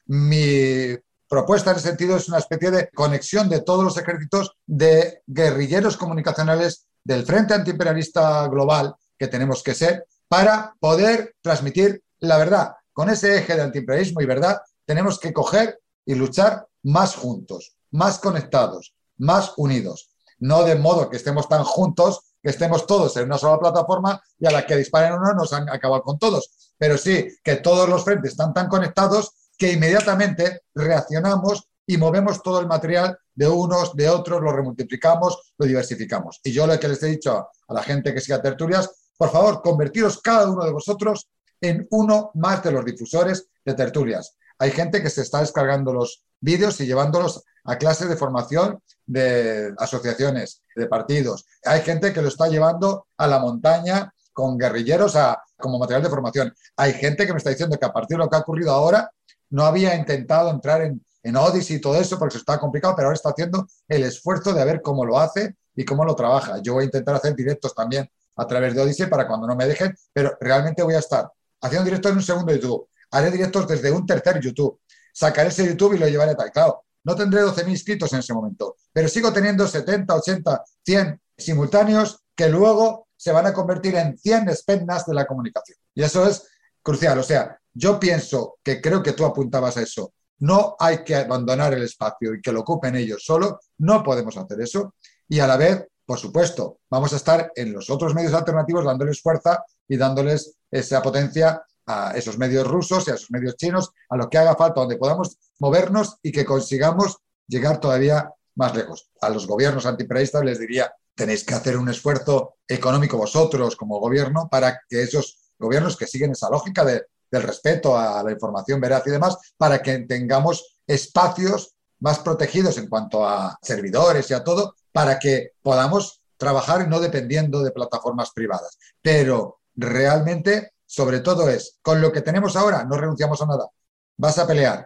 Mi propuesta en ese sentido es una especie de conexión de todos los ejércitos de guerrilleros comunicacionales del Frente Antiimperialista Global que tenemos que ser para poder transmitir la verdad. Con ese eje de antiimperialismo y verdad tenemos que coger y luchar más juntos, más conectados, más unidos. No de modo que estemos tan juntos, que estemos todos en una sola plataforma y a la que disparen uno nos han acabado con todos. Pero sí que todos los frentes están tan conectados que inmediatamente reaccionamos y movemos todo el material de unos, de otros, lo remultiplicamos, lo diversificamos. Y yo lo que les he dicho a la gente que siga tertulias, por favor, convertiros cada uno de vosotros en uno más de los difusores de tertulias. Hay gente que se está descargando los vídeos y llevándolos a clases de formación de asociaciones, de partidos. Hay gente que lo está llevando a la montaña con guerrilleros a, como material de formación. Hay gente que me está diciendo que a partir de lo que ha ocurrido ahora no había intentado entrar en, en Odyssey y todo eso porque se está complicado, pero ahora está haciendo el esfuerzo de ver cómo lo hace y cómo lo trabaja. Yo voy a intentar hacer directos también a través de Odyssey para cuando no me dejen, pero realmente voy a estar haciendo directos en un segundo YouTube. Haré directos desde un tercer YouTube. Sacaré ese YouTube y lo llevaré tal. Claro, no tendré doce mil inscritos en ese momento, pero sigo teniendo setenta, ochenta, cien simultáneos que luego se van a convertir en cien espenas de la comunicación. Y eso es crucial. O sea, yo pienso que creo que tú apuntabas a eso. No hay que abandonar el espacio y que lo ocupen ellos solo. No podemos hacer eso. Y a la vez, por supuesto, vamos a estar en los otros medios alternativos dándoles fuerza y dándoles esa potencia a esos medios rusos y a esos medios chinos, a lo que haga falta, donde podamos movernos y que consigamos llegar todavía más lejos. A los gobiernos antiimperialistas les diría, tenéis que hacer un esfuerzo económico vosotros como gobierno para que esos gobiernos que siguen esa lógica de, del respeto a la información veraz y demás, para que tengamos espacios más protegidos en cuanto a servidores y a todo, para que podamos trabajar y no dependiendo de plataformas privadas. Pero realmente, sobre todo es, con lo que tenemos ahora, no renunciamos a nada. Vas a pelear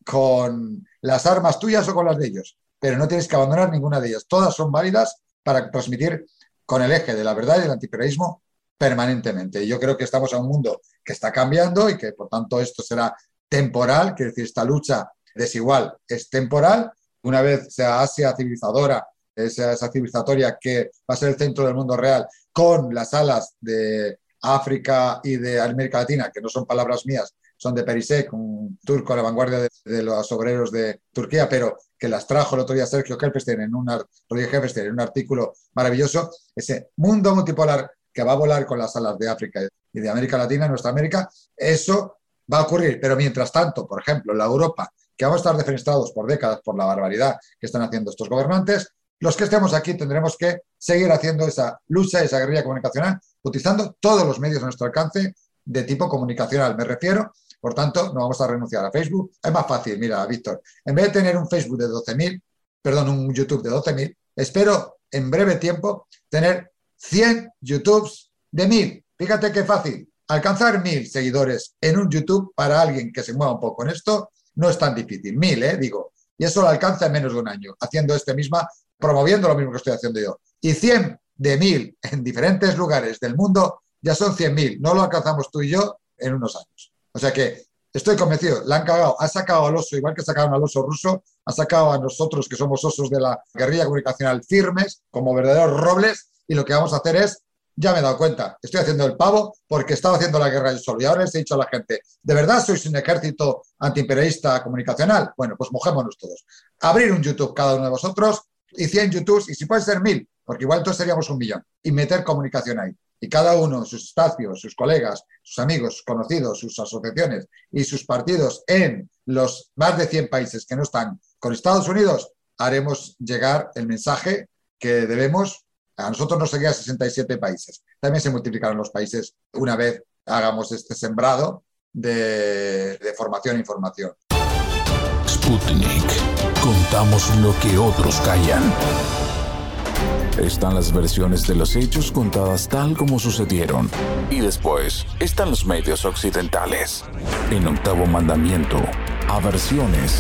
con las armas tuyas o con las de ellos, pero no tienes que abandonar ninguna de ellas. Todas son válidas para transmitir con el eje de la verdad y del antiimperialismo permanentemente. Y yo creo que estamos en un mundo que está cambiando y que, por tanto, esto será temporal, quiere decir, esta lucha desigual es temporal. Una vez sea Asia civilizadora, esa, esa civilizatoria que va a ser el centro del mundo real, con las alas de África y de América Latina, que no son palabras mías, son de Perisek, un turco a la vanguardia de, de los obreros de Turquía, pero que las trajo el otro día Sergio Helfestein en, una, Helfestein en un artículo maravilloso, ese mundo multipolar que va a volar con las alas de África y de América Latina, nuestra América, eso va a ocurrir. Pero mientras tanto, por ejemplo, en la Europa, que vamos a estar defenestrados por décadas por la barbaridad que están haciendo estos gobernantes, los que estemos aquí tendremos que seguir haciendo esa lucha, esa guerrilla comunicacional, utilizando todos los medios a nuestro alcance de tipo comunicacional, me refiero. Por tanto, no vamos a renunciar a Facebook. Es más fácil, mira, Víctor, en vez de tener un Facebook de doce mil, perdón, un YouTube de doce mil, espero en breve tiempo tener cien YouTubes de mil. Fíjate qué fácil. Alcanzar mil seguidores en un YouTube para alguien que se mueva un poco en esto no es tan difícil. Mil, ¿eh? Digo. Y eso lo alcanza en menos de un año, haciendo este misma, promoviendo lo mismo que estoy haciendo yo. Y cien de mil en diferentes lugares del mundo ya son cien mil. No lo alcanzamos tú y yo en unos años. O sea que estoy convencido, la han cagado, ha sacado al oso, igual que sacaron al oso ruso, ha sacado a nosotros que somos osos de la guerrilla comunicacional firmes, como verdaderos robles, y lo que vamos a hacer es, ya me he dado cuenta, estoy haciendo el pavo porque estaba haciendo la guerra yo solo. Y ahora les he dicho a la gente, ¿de verdad sois un ejército antiimperialista comunicacional? Bueno, pues mojémonos todos. Abrir un YouTube cada uno de vosotros y cien YouTubes, y si puede ser mil, porque igual entonces seríamos un millón, y meter comunicación ahí. Y cada uno, sus espacios, sus colegas, sus amigos, sus conocidos, sus asociaciones y sus partidos en los más de cien países que no están con Estados Unidos, haremos llegar el mensaje que debemos. A nosotros nos seguían sesenta y siete países. También se multiplicaron los países una vez hagamos este sembrado de, de formación e información. Sputnik. Contamos lo que otros callan. Están las versiones de los hechos contadas tal como sucedieron. Y después están los medios occidentales. En Octavo Mandamiento, aversiones.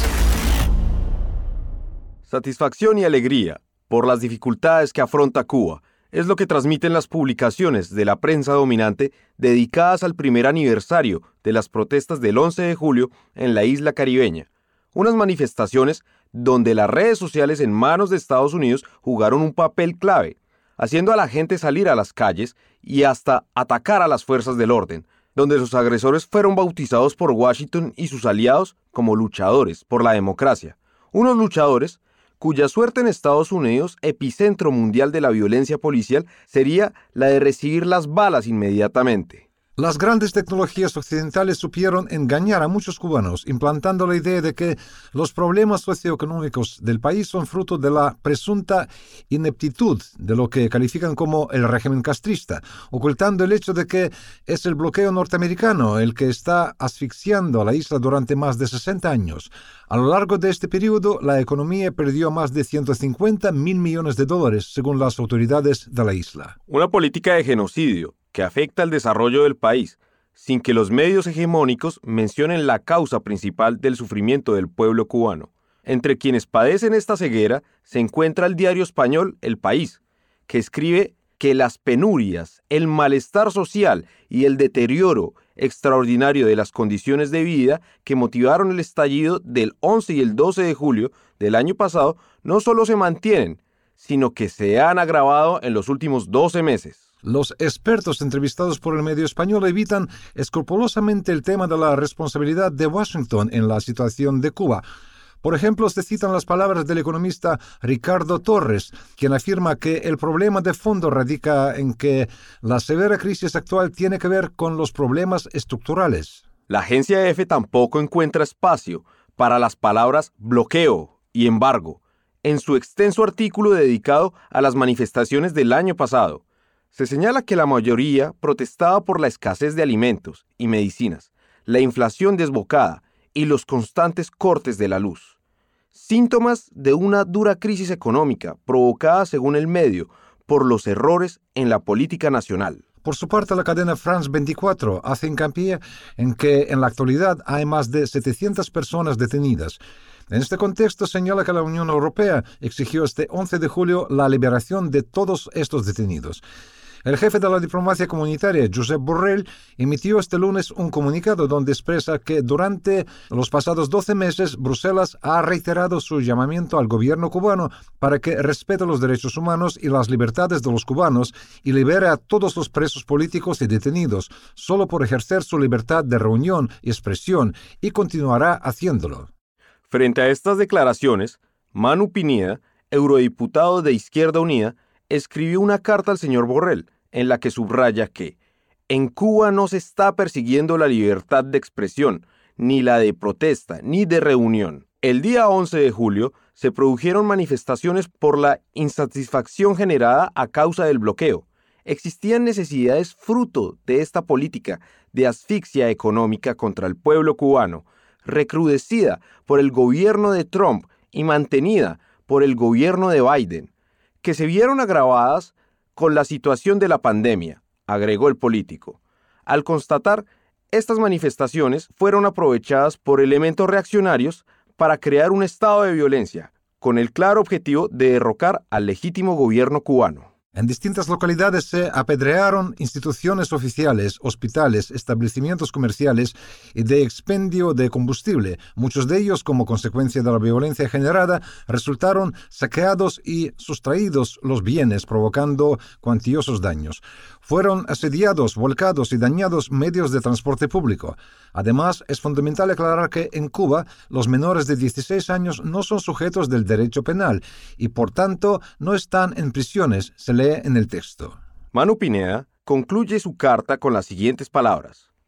Satisfacción y alegría por las dificultades que afronta Cuba es lo que transmiten las publicaciones de la prensa dominante dedicadas al primer aniversario de las protestas del once de julio en la isla caribeña. Unas manifestaciones donde las redes sociales en manos de Estados Unidos jugaron un papel clave, haciendo a la gente salir a las calles y hasta atacar a las fuerzas del orden, donde sus agresores fueron bautizados por Washington y sus aliados como luchadores por la democracia. Unos luchadores cuya suerte en Estados Unidos, epicentro mundial de la violencia policial, sería la de recibir las balas inmediatamente. Las grandes tecnologías occidentales supieron engañar a muchos cubanos, implantando la idea de que los problemas socioeconómicos del país son fruto de la presunta ineptitud de lo que califican como el régimen castrista, ocultando el hecho de que es el bloqueo norteamericano el que está asfixiando a la isla durante más de sesenta años. A lo largo de este periodo, la economía perdió más de ciento cincuenta mil millones de dólares, según las autoridades de la isla. Una política de genocidio que afecta al desarrollo del país, sin que los medios hegemónicos mencionen la causa principal del sufrimiento del pueblo cubano. Entre quienes padecen esta ceguera se encuentra el diario español El País, que escribe que las penurias, el malestar social y el deterioro extraordinario de las condiciones de vida que motivaron el estallido del once y el doce de julio del año pasado no solo se mantienen, sino que se han agravado en los últimos doce meses. Los expertos entrevistados por el medio español evitan escrupulosamente el tema de la responsabilidad de Washington en la situación de Cuba. Por ejemplo, se citan las palabras del economista Ricardo Torres, quien afirma que el problema de fondo radica en que la severa crisis actual tiene que ver con los problemas estructurales. La agencia EFE tampoco encuentra espacio para las palabras bloqueo y embargo en su extenso artículo dedicado a las manifestaciones del año pasado. Se señala que la mayoría protestaba por la escasez de alimentos y medicinas, la inflación desbocada y los constantes cortes de la luz. Síntomas de una dura crisis económica provocada, según el medio, por los errores en la política nacional. Por su parte, la cadena France veinticuatro hace hincapié en que en la actualidad hay más de setecientas personas detenidas. En este contexto señala que la Unión Europea exigió este once de julio la liberación de todos estos detenidos. El jefe de la diplomacia comunitaria, Josep Borrell, emitió este lunes un comunicado donde expresa que durante los pasados doce meses Bruselas ha reiterado su llamamiento al gobierno cubano para que respete los derechos humanos y las libertades de los cubanos y libere a todos los presos políticos y detenidos, solo por ejercer su libertad de reunión y expresión, y continuará haciéndolo. Frente a estas declaraciones, Manu Pineda, eurodiputado de Izquierda Unida, escribió una carta al señor Borrell, en la que subraya que en Cuba no se está persiguiendo la libertad de expresión, ni la de protesta, ni de reunión. El día once de julio se produjeron manifestaciones por la insatisfacción generada a causa del bloqueo. Existían necesidades fruto de esta política de asfixia económica contra el pueblo cubano, recrudecida por el gobierno de Trump y mantenida por el gobierno de Biden, que se vieron agravadas con la situación de la pandemia, agregó el político. Al constatar, estas manifestaciones fueron aprovechadas por elementos reaccionarios para crear un estado de violencia, con el claro objetivo de derrocar al legítimo gobierno cubano. En distintas localidades se apedrearon instituciones oficiales, hospitales, establecimientos comerciales y de expendio de combustible. Muchos de ellos, como consecuencia de la violencia generada, resultaron saqueados y sustraídos los bienes, provocando cuantiosos daños. Fueron asediados, volcados y dañados medios de transporte público. Además, es fundamental aclarar que en Cuba los menores de dieciséis años no son sujetos del derecho penal y, por tanto, no están en prisiones, se lee en el texto. Manu Pineda concluye su carta con las siguientes palabras.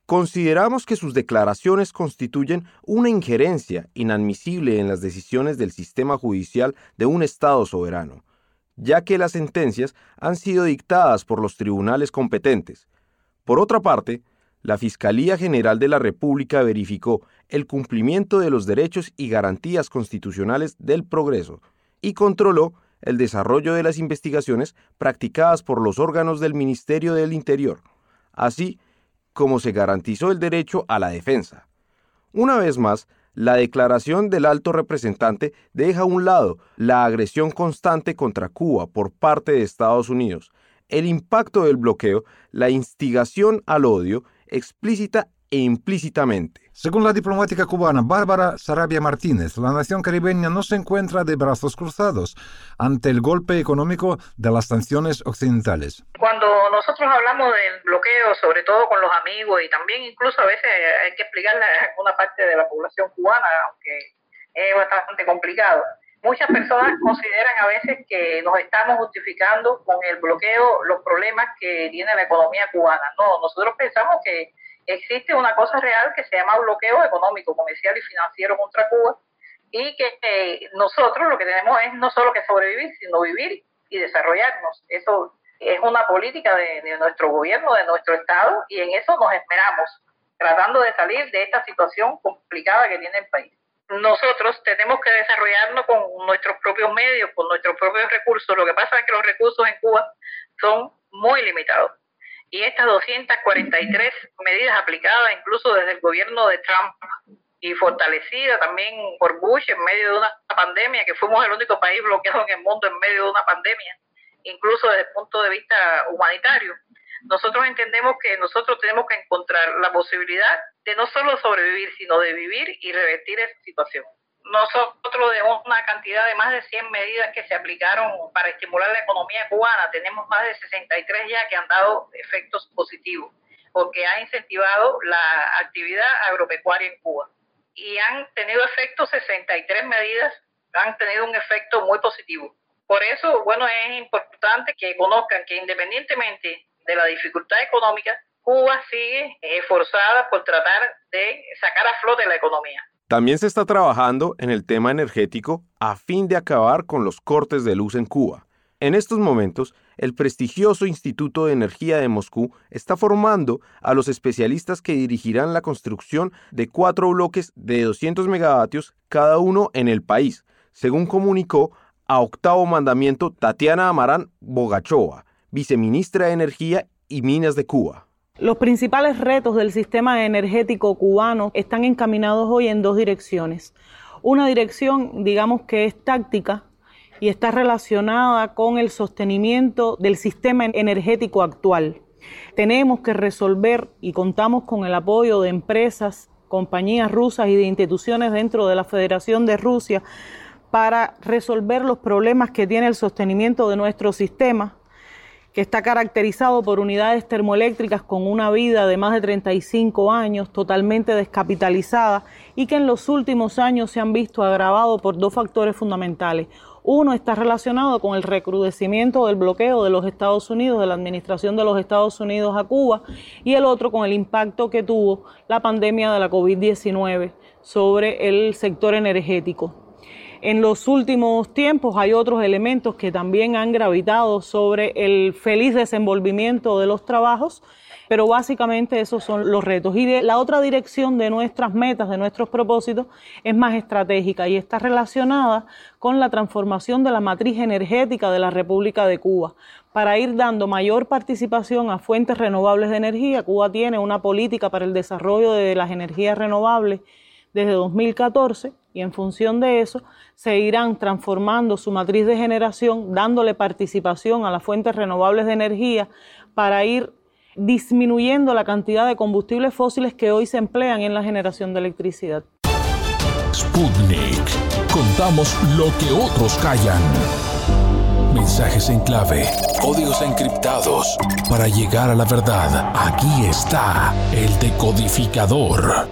Consideramos que sus declaraciones constituyen una injerencia inadmisible en las decisiones del sistema judicial de un Estado soberano, ya que las sentencias han sido dictadas por los tribunales competentes. Por otra parte, la Fiscalía General de la República verificó el cumplimiento de los derechos y garantías constitucionales del progreso y controló el desarrollo de las investigaciones practicadas por los órganos del Ministerio del Interior, así como se garantizó el derecho a la defensa. Una vez más, la declaración del alto representante deja a un lado la agresión constante contra Cuba por parte de Estados Unidos, el impacto del bloqueo, la instigación al odio, explícita e implícitamente. Según la diplomática cubana Bárbara Sarabia Martínez, la nación caribeña no se encuentra de brazos cruzados ante el golpe económico de las sanciones occidentales. Cuando nosotros hablamos del bloqueo, sobre todo con los amigos, y también incluso a veces hay que explicarle a alguna parte de la población cubana, aunque es bastante complicado, muchas personas consideran a veces que nos estamos justificando con el bloqueo los problemas que tiene la economía cubana. No, nosotros pensamos que existe una cosa real que se llama bloqueo económico, comercial y financiero contra Cuba, y que eh, nosotros lo que tenemos es no solo que sobrevivir, sino vivir y desarrollarnos. Eso es una política de, de nuestro gobierno, de nuestro Estado, y en eso nos esperamos, tratando de salir de esta situación complicada que tiene el país. Nosotros tenemos que desarrollarnos con nuestros propios medios, con nuestros propios recursos. Lo que pasa es que los recursos en Cuba son muy limitados. Y estas doscientas cuarenta y tres medidas aplicadas incluso desde el gobierno de Trump y fortalecida también por Bush en medio de una pandemia, que fuimos el único país bloqueado en el mundo en medio de una pandemia, incluso desde el punto de vista humanitario. Nosotros entendemos que nosotros tenemos que encontrar la posibilidad de no solo sobrevivir, sino de vivir y revertir esa situación. Nosotros de una cantidad de más de cien medidas que se aplicaron para estimular la economía cubana, tenemos más de sesenta y tres ya que han dado efectos positivos, porque ha incentivado la actividad agropecuaria en Cuba. Y han tenido efectos, sesenta y tres medidas han tenido un efecto muy positivo. Por eso, bueno, es importante que conozcan que independientemente de la dificultad económica, Cuba sigue esforzada por tratar de sacar a flote la economía. También se está trabajando en el tema energético a fin de acabar con los cortes de luz en Cuba. En estos momentos, el prestigioso Instituto de Energía de Moscú está formando a los especialistas que dirigirán la construcción de cuatro bloques de doscientos megavatios cada uno en el país, según comunicó a Octavo Mandamiento Tatiana Amarán Bogachoa, viceministra de Energía y Minas de Cuba. Los principales retos del sistema energético cubano están encaminados hoy en dos direcciones. Una dirección, digamos que es táctica y está relacionada con el sostenimiento del sistema energético actual. Tenemos que resolver y contamos con el apoyo de empresas, compañías rusas y de instituciones dentro de la Federación de Rusia para resolver los problemas que tiene el sostenimiento de nuestro sistema, que está caracterizado por unidades termoeléctricas con una vida de más de treinta y cinco años, totalmente descapitalizadas, y que en los últimos años se han visto agravados por dos factores fundamentales. Uno está relacionado con el recrudecimiento del bloqueo de los Estados Unidos, de la administración de los Estados Unidos a Cuba, y el otro con el impacto que tuvo la pandemia de la COVID diecinueve sobre el sector energético. En los últimos tiempos hay otros elementos que también han gravitado sobre el feliz desenvolvimiento de los trabajos, pero básicamente esos son los retos. Y de la otra dirección de nuestras metas, de nuestros propósitos, es más estratégica y está relacionada con la transformación de la matriz energética de la República de Cuba. Para ir dando mayor participación a fuentes renovables de energía, Cuba tiene una política para el desarrollo de las energías renovables desde dos mil catorce, y en función de eso se irán transformando su matriz de generación, dándole participación a las fuentes renovables de energía para ir disminuyendo la cantidad de combustibles fósiles que hoy se emplean en la generación de electricidad. Sputnik. Contamos lo que otros callan. Mensajes en clave, códigos encriptados. Para llegar a la verdad, aquí está el decodificador.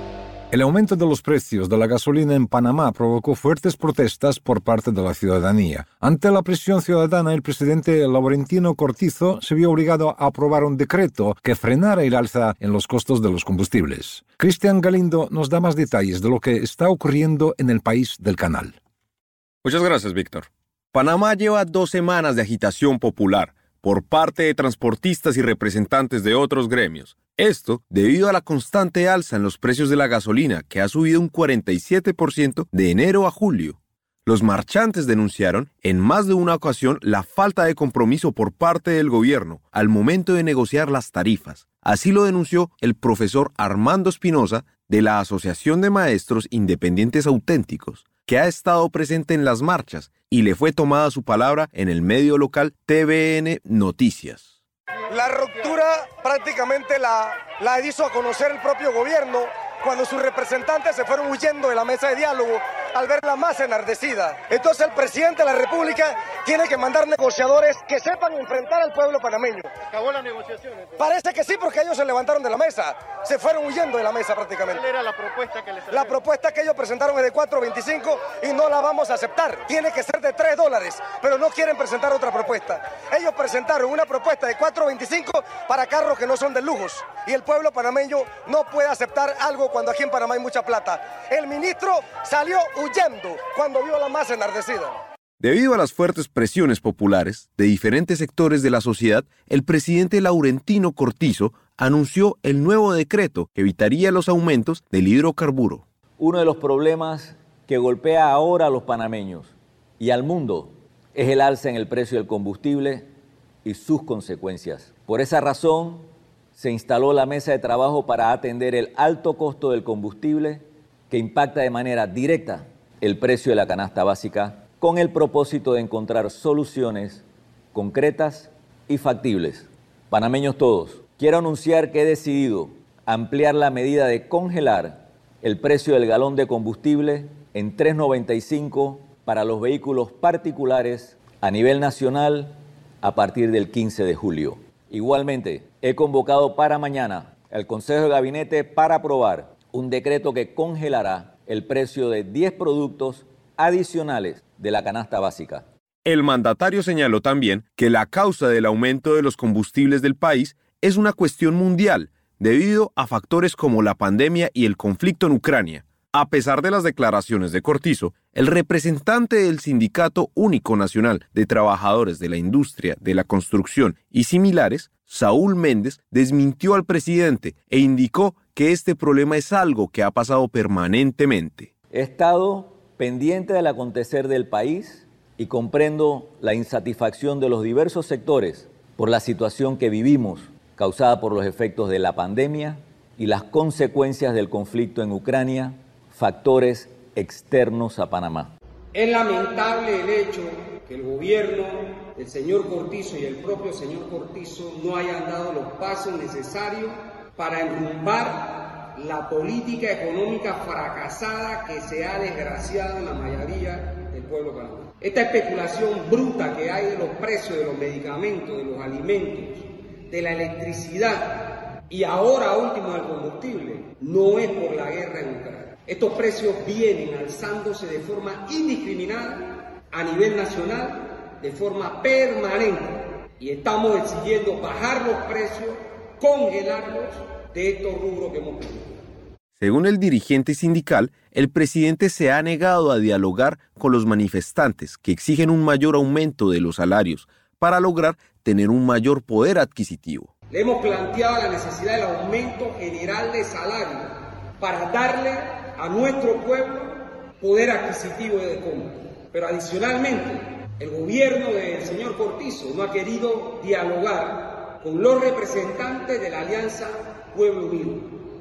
El aumento de los precios de la gasolina en Panamá provocó fuertes protestas por parte de la ciudadanía. Ante la presión ciudadana, el presidente Laurentino Cortizo se vio obligado a aprobar un decreto que frenara el alza en los costos de los combustibles. Cristian Galindo nos da más detalles de lo que está ocurriendo en el país del canal. Muchas gracias, Víctor. Panamá lleva dos semanas de agitación popular por parte de transportistas y representantes de otros gremios. Esto debido a la constante alza en los precios de la gasolina, que ha subido un cuarenta y siete por ciento de enero a julio. Los marchantes denunciaron en más de una ocasión la falta de compromiso por parte del gobierno al momento de negociar las tarifas. Así lo denunció el profesor Armando Espinosa de la Asociación de Maestros Independientes Auténticos, que ha estado presente en las marchas y le fue tomada su palabra en el medio local T V N Noticias. La ruptura prácticamente la, la hizo a conocer el propio gobierno cuando sus representantes se fueron huyendo de la mesa de diálogo al ver la masa enardecida. Entonces el presidente de la República tiene que mandar negociadores que sepan enfrentar al pueblo panameño. ¿Acabó las negociaciones? Parece que sí, porque ellos se levantaron de la mesa, se fueron huyendo de la mesa prácticamente. ¿Cuál era la propuesta que les salió? La propuesta que ellos presentaron es de cuatro veinticinco y no la vamos a aceptar. Tiene que ser de tres dólares, pero no quieren presentar otra propuesta. Ellos presentaron una propuesta de cuatro veinticinco para carros que no son de lujos y el pueblo panameño no puede aceptar algo cuando aquí en Panamá hay mucha plata. El ministro salió huyendo cuando vio la masa enardecida. Debido a las fuertes presiones populares de diferentes sectores de la sociedad, el presidente Laurentino Cortizo anunció el nuevo decreto que evitaría los aumentos del hidrocarburo. Uno de los problemas que golpea ahora a los panameños y al mundo es el alza en el precio del combustible y sus consecuencias. Por esa razón, se instaló la mesa de trabajo para atender el alto costo del combustible que impacta de manera directa el precio de la canasta básica, con el propósito de encontrar soluciones concretas y factibles. Panameños todos, quiero anunciar que he decidido ampliar la medida de congelar el precio del galón de combustible en tres noventa y cinco para los vehículos particulares a nivel nacional a partir del quince de julio. Igualmente, he convocado para mañana el Consejo de Gabinete para aprobar un decreto que congelará el precio de diez productos adicionales de la canasta básica. El mandatario señaló también que la causa del aumento de los combustibles del país es una cuestión mundial, debido a factores como la pandemia y el conflicto en Ucrania. A pesar de las declaraciones de Cortizo, el representante del Sindicato Único Nacional de Trabajadores de la Industria de la Construcción y similares, Saúl Méndez, desmintió al presidente e indicó que este problema es algo que ha pasado permanentemente. He estado pendiente del acontecer del país y comprendo la insatisfacción de los diversos sectores por la situación que vivimos, causada por los efectos de la pandemia y las consecuencias del conflicto en Ucrania, factores externos a Panamá. Es lamentable el hecho que el gobierno del señor Cortizo y el propio señor Cortizo no hayan dado los pasos necesarios para enrumbar la política económica fracasada que se ha desgraciado en la mayoría del pueblo panameño. Esta especulación bruta que hay de los precios de los medicamentos, de los alimentos, de la electricidad y ahora último del combustible, no es por la guerra en Ucrania. Estos precios vienen alzándose de forma indiscriminada a nivel nacional, de forma permanente, y estamos decidiendo bajar los precios, congelarlos de estos rubros que hemos tenido. Según el dirigente sindical, el presidente se ha negado a dialogar con los manifestantes que exigen un mayor aumento de los salarios para lograr tener un mayor poder adquisitivo. Le hemos planteado la necesidad del aumento general de salario para darle a nuestro pueblo poder adquisitivo de compra. Pero adicionalmente, el gobierno del señor Cortizo no ha querido dialogar con los representantes de la Alianza Pueblo Unido.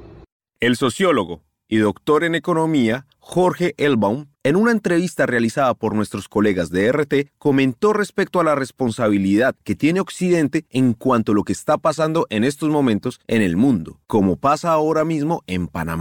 El sociólogo y doctor en economía Jorge Elbaum, en una entrevista realizada por nuestros colegas de R T, comentó respecto a la responsabilidad que tiene Occidente en cuanto a lo que está pasando en estos momentos en el mundo, como pasa ahora mismo en Panamá.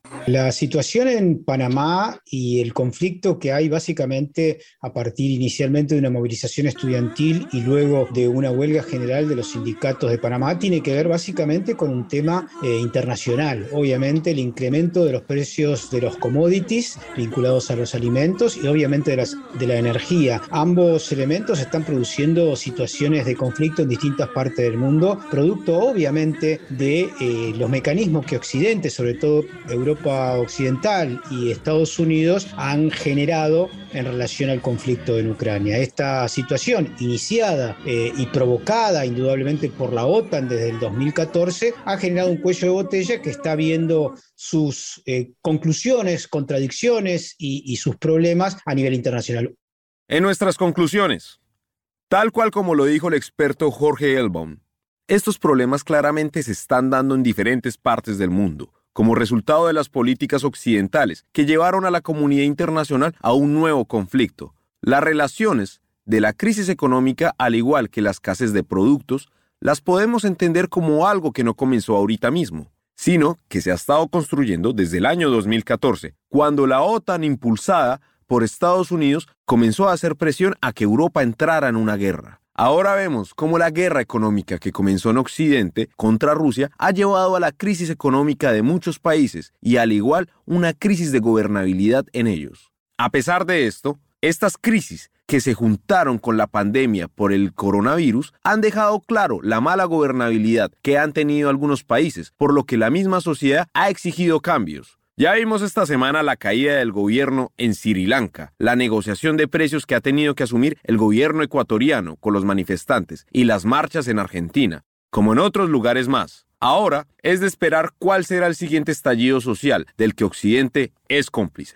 La situación en Panamá y el conflicto que hay básicamente a partir inicialmente de una movilización estudiantil y luego de una huelga general de los sindicatos de Panamá tiene que ver básicamente con un tema eh, internacional. Obviamente el incremento de los precios de los commodities vinculados a los alimentos y obviamente de, las, de la energía. Ambos elementos están produciendo situaciones de conflicto en distintas partes del mundo, producto obviamente de eh, los mecanismos que Occidente, sobre todo Europa Occidental y Estados Unidos han generado en relación al conflicto en Ucrania. Esta situación, iniciada eh, y provocada indudablemente por la OTAN desde el dos mil catorce, ha generado un cuello de botella que está viendo sus eh, conclusiones, contradicciones y, y sus problemas a nivel internacional. En nuestras conclusiones, tal cual como lo dijo el experto Jorge Elbaum, estos problemas claramente se están dando en diferentes partes del mundo, como resultado de las políticas occidentales que llevaron a la comunidad internacional a un nuevo conflicto. Las relaciones de la crisis económica, al igual que la escasez de productos, las podemos entender como algo que no comenzó ahorita mismo, sino que se ha estado construyendo desde el año dos mil catorce, cuando la OTAN, impulsada por Estados Unidos, comenzó a hacer presión a que Europa entrara en una guerra. Ahora vemos cómo la guerra económica que comenzó en Occidente contra Rusia ha llevado a la crisis económica de muchos países y al igual una crisis de gobernabilidad en ellos. A pesar de esto, estas crisis que se juntaron con la pandemia por el coronavirus han dejado claro la mala gobernabilidad que han tenido algunos países, por lo que la misma sociedad ha exigido cambios. Ya vimos esta semana la caída del gobierno en Sri Lanka, la negociación de precios que ha tenido que asumir el gobierno ecuatoriano con los manifestantes y las marchas en Argentina, como en otros lugares más. Ahora es de esperar cuál será el siguiente estallido social del que Occidente es cómplice.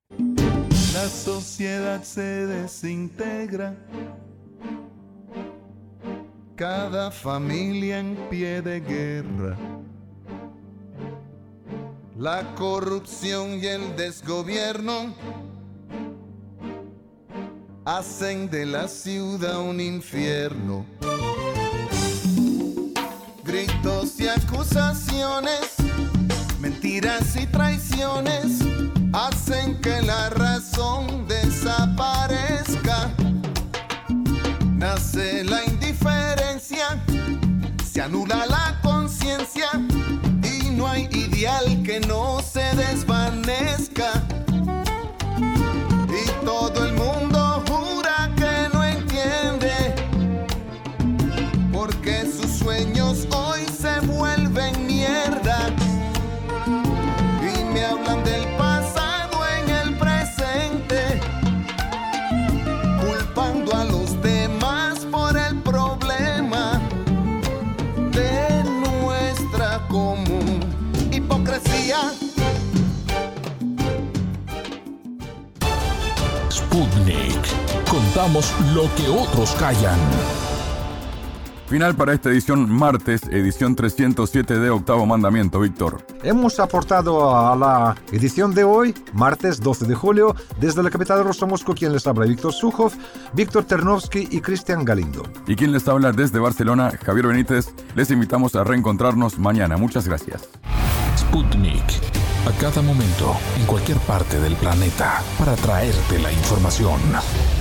La sociedad se desintegra, cada familia en pie de guerra. La corrupción y el desgobierno hacen de la ciudad un infierno. Gritos y acusaciones, mentiras y traiciones hacen que la razón desaparezca. Nace la indiferencia, se anula la conciencia. No hay ideal que no se desvanezca y todo el mundo jura que no entiende porque sus sueños hoy se vuelven mierda y me hablan del pasado en el presente culpando a los demás por el problema de nuestra común hipocresía. Sputnik. Contamos lo que otros callan. Final para esta edición martes, edición trescientos siete de Octavo Mandamiento, Víctor. Hemos aportado a la edición de hoy, martes doce de julio, desde la capital rusa Moscú, quien les habla Víctor Sukhov, Víctor Ternovsky y Cristian Galindo. Y quien les habla desde Barcelona, Javier Benítez. Les invitamos a reencontrarnos mañana. Muchas gracias. Sputnik. A cada momento, en cualquier parte del planeta, para traerte la información.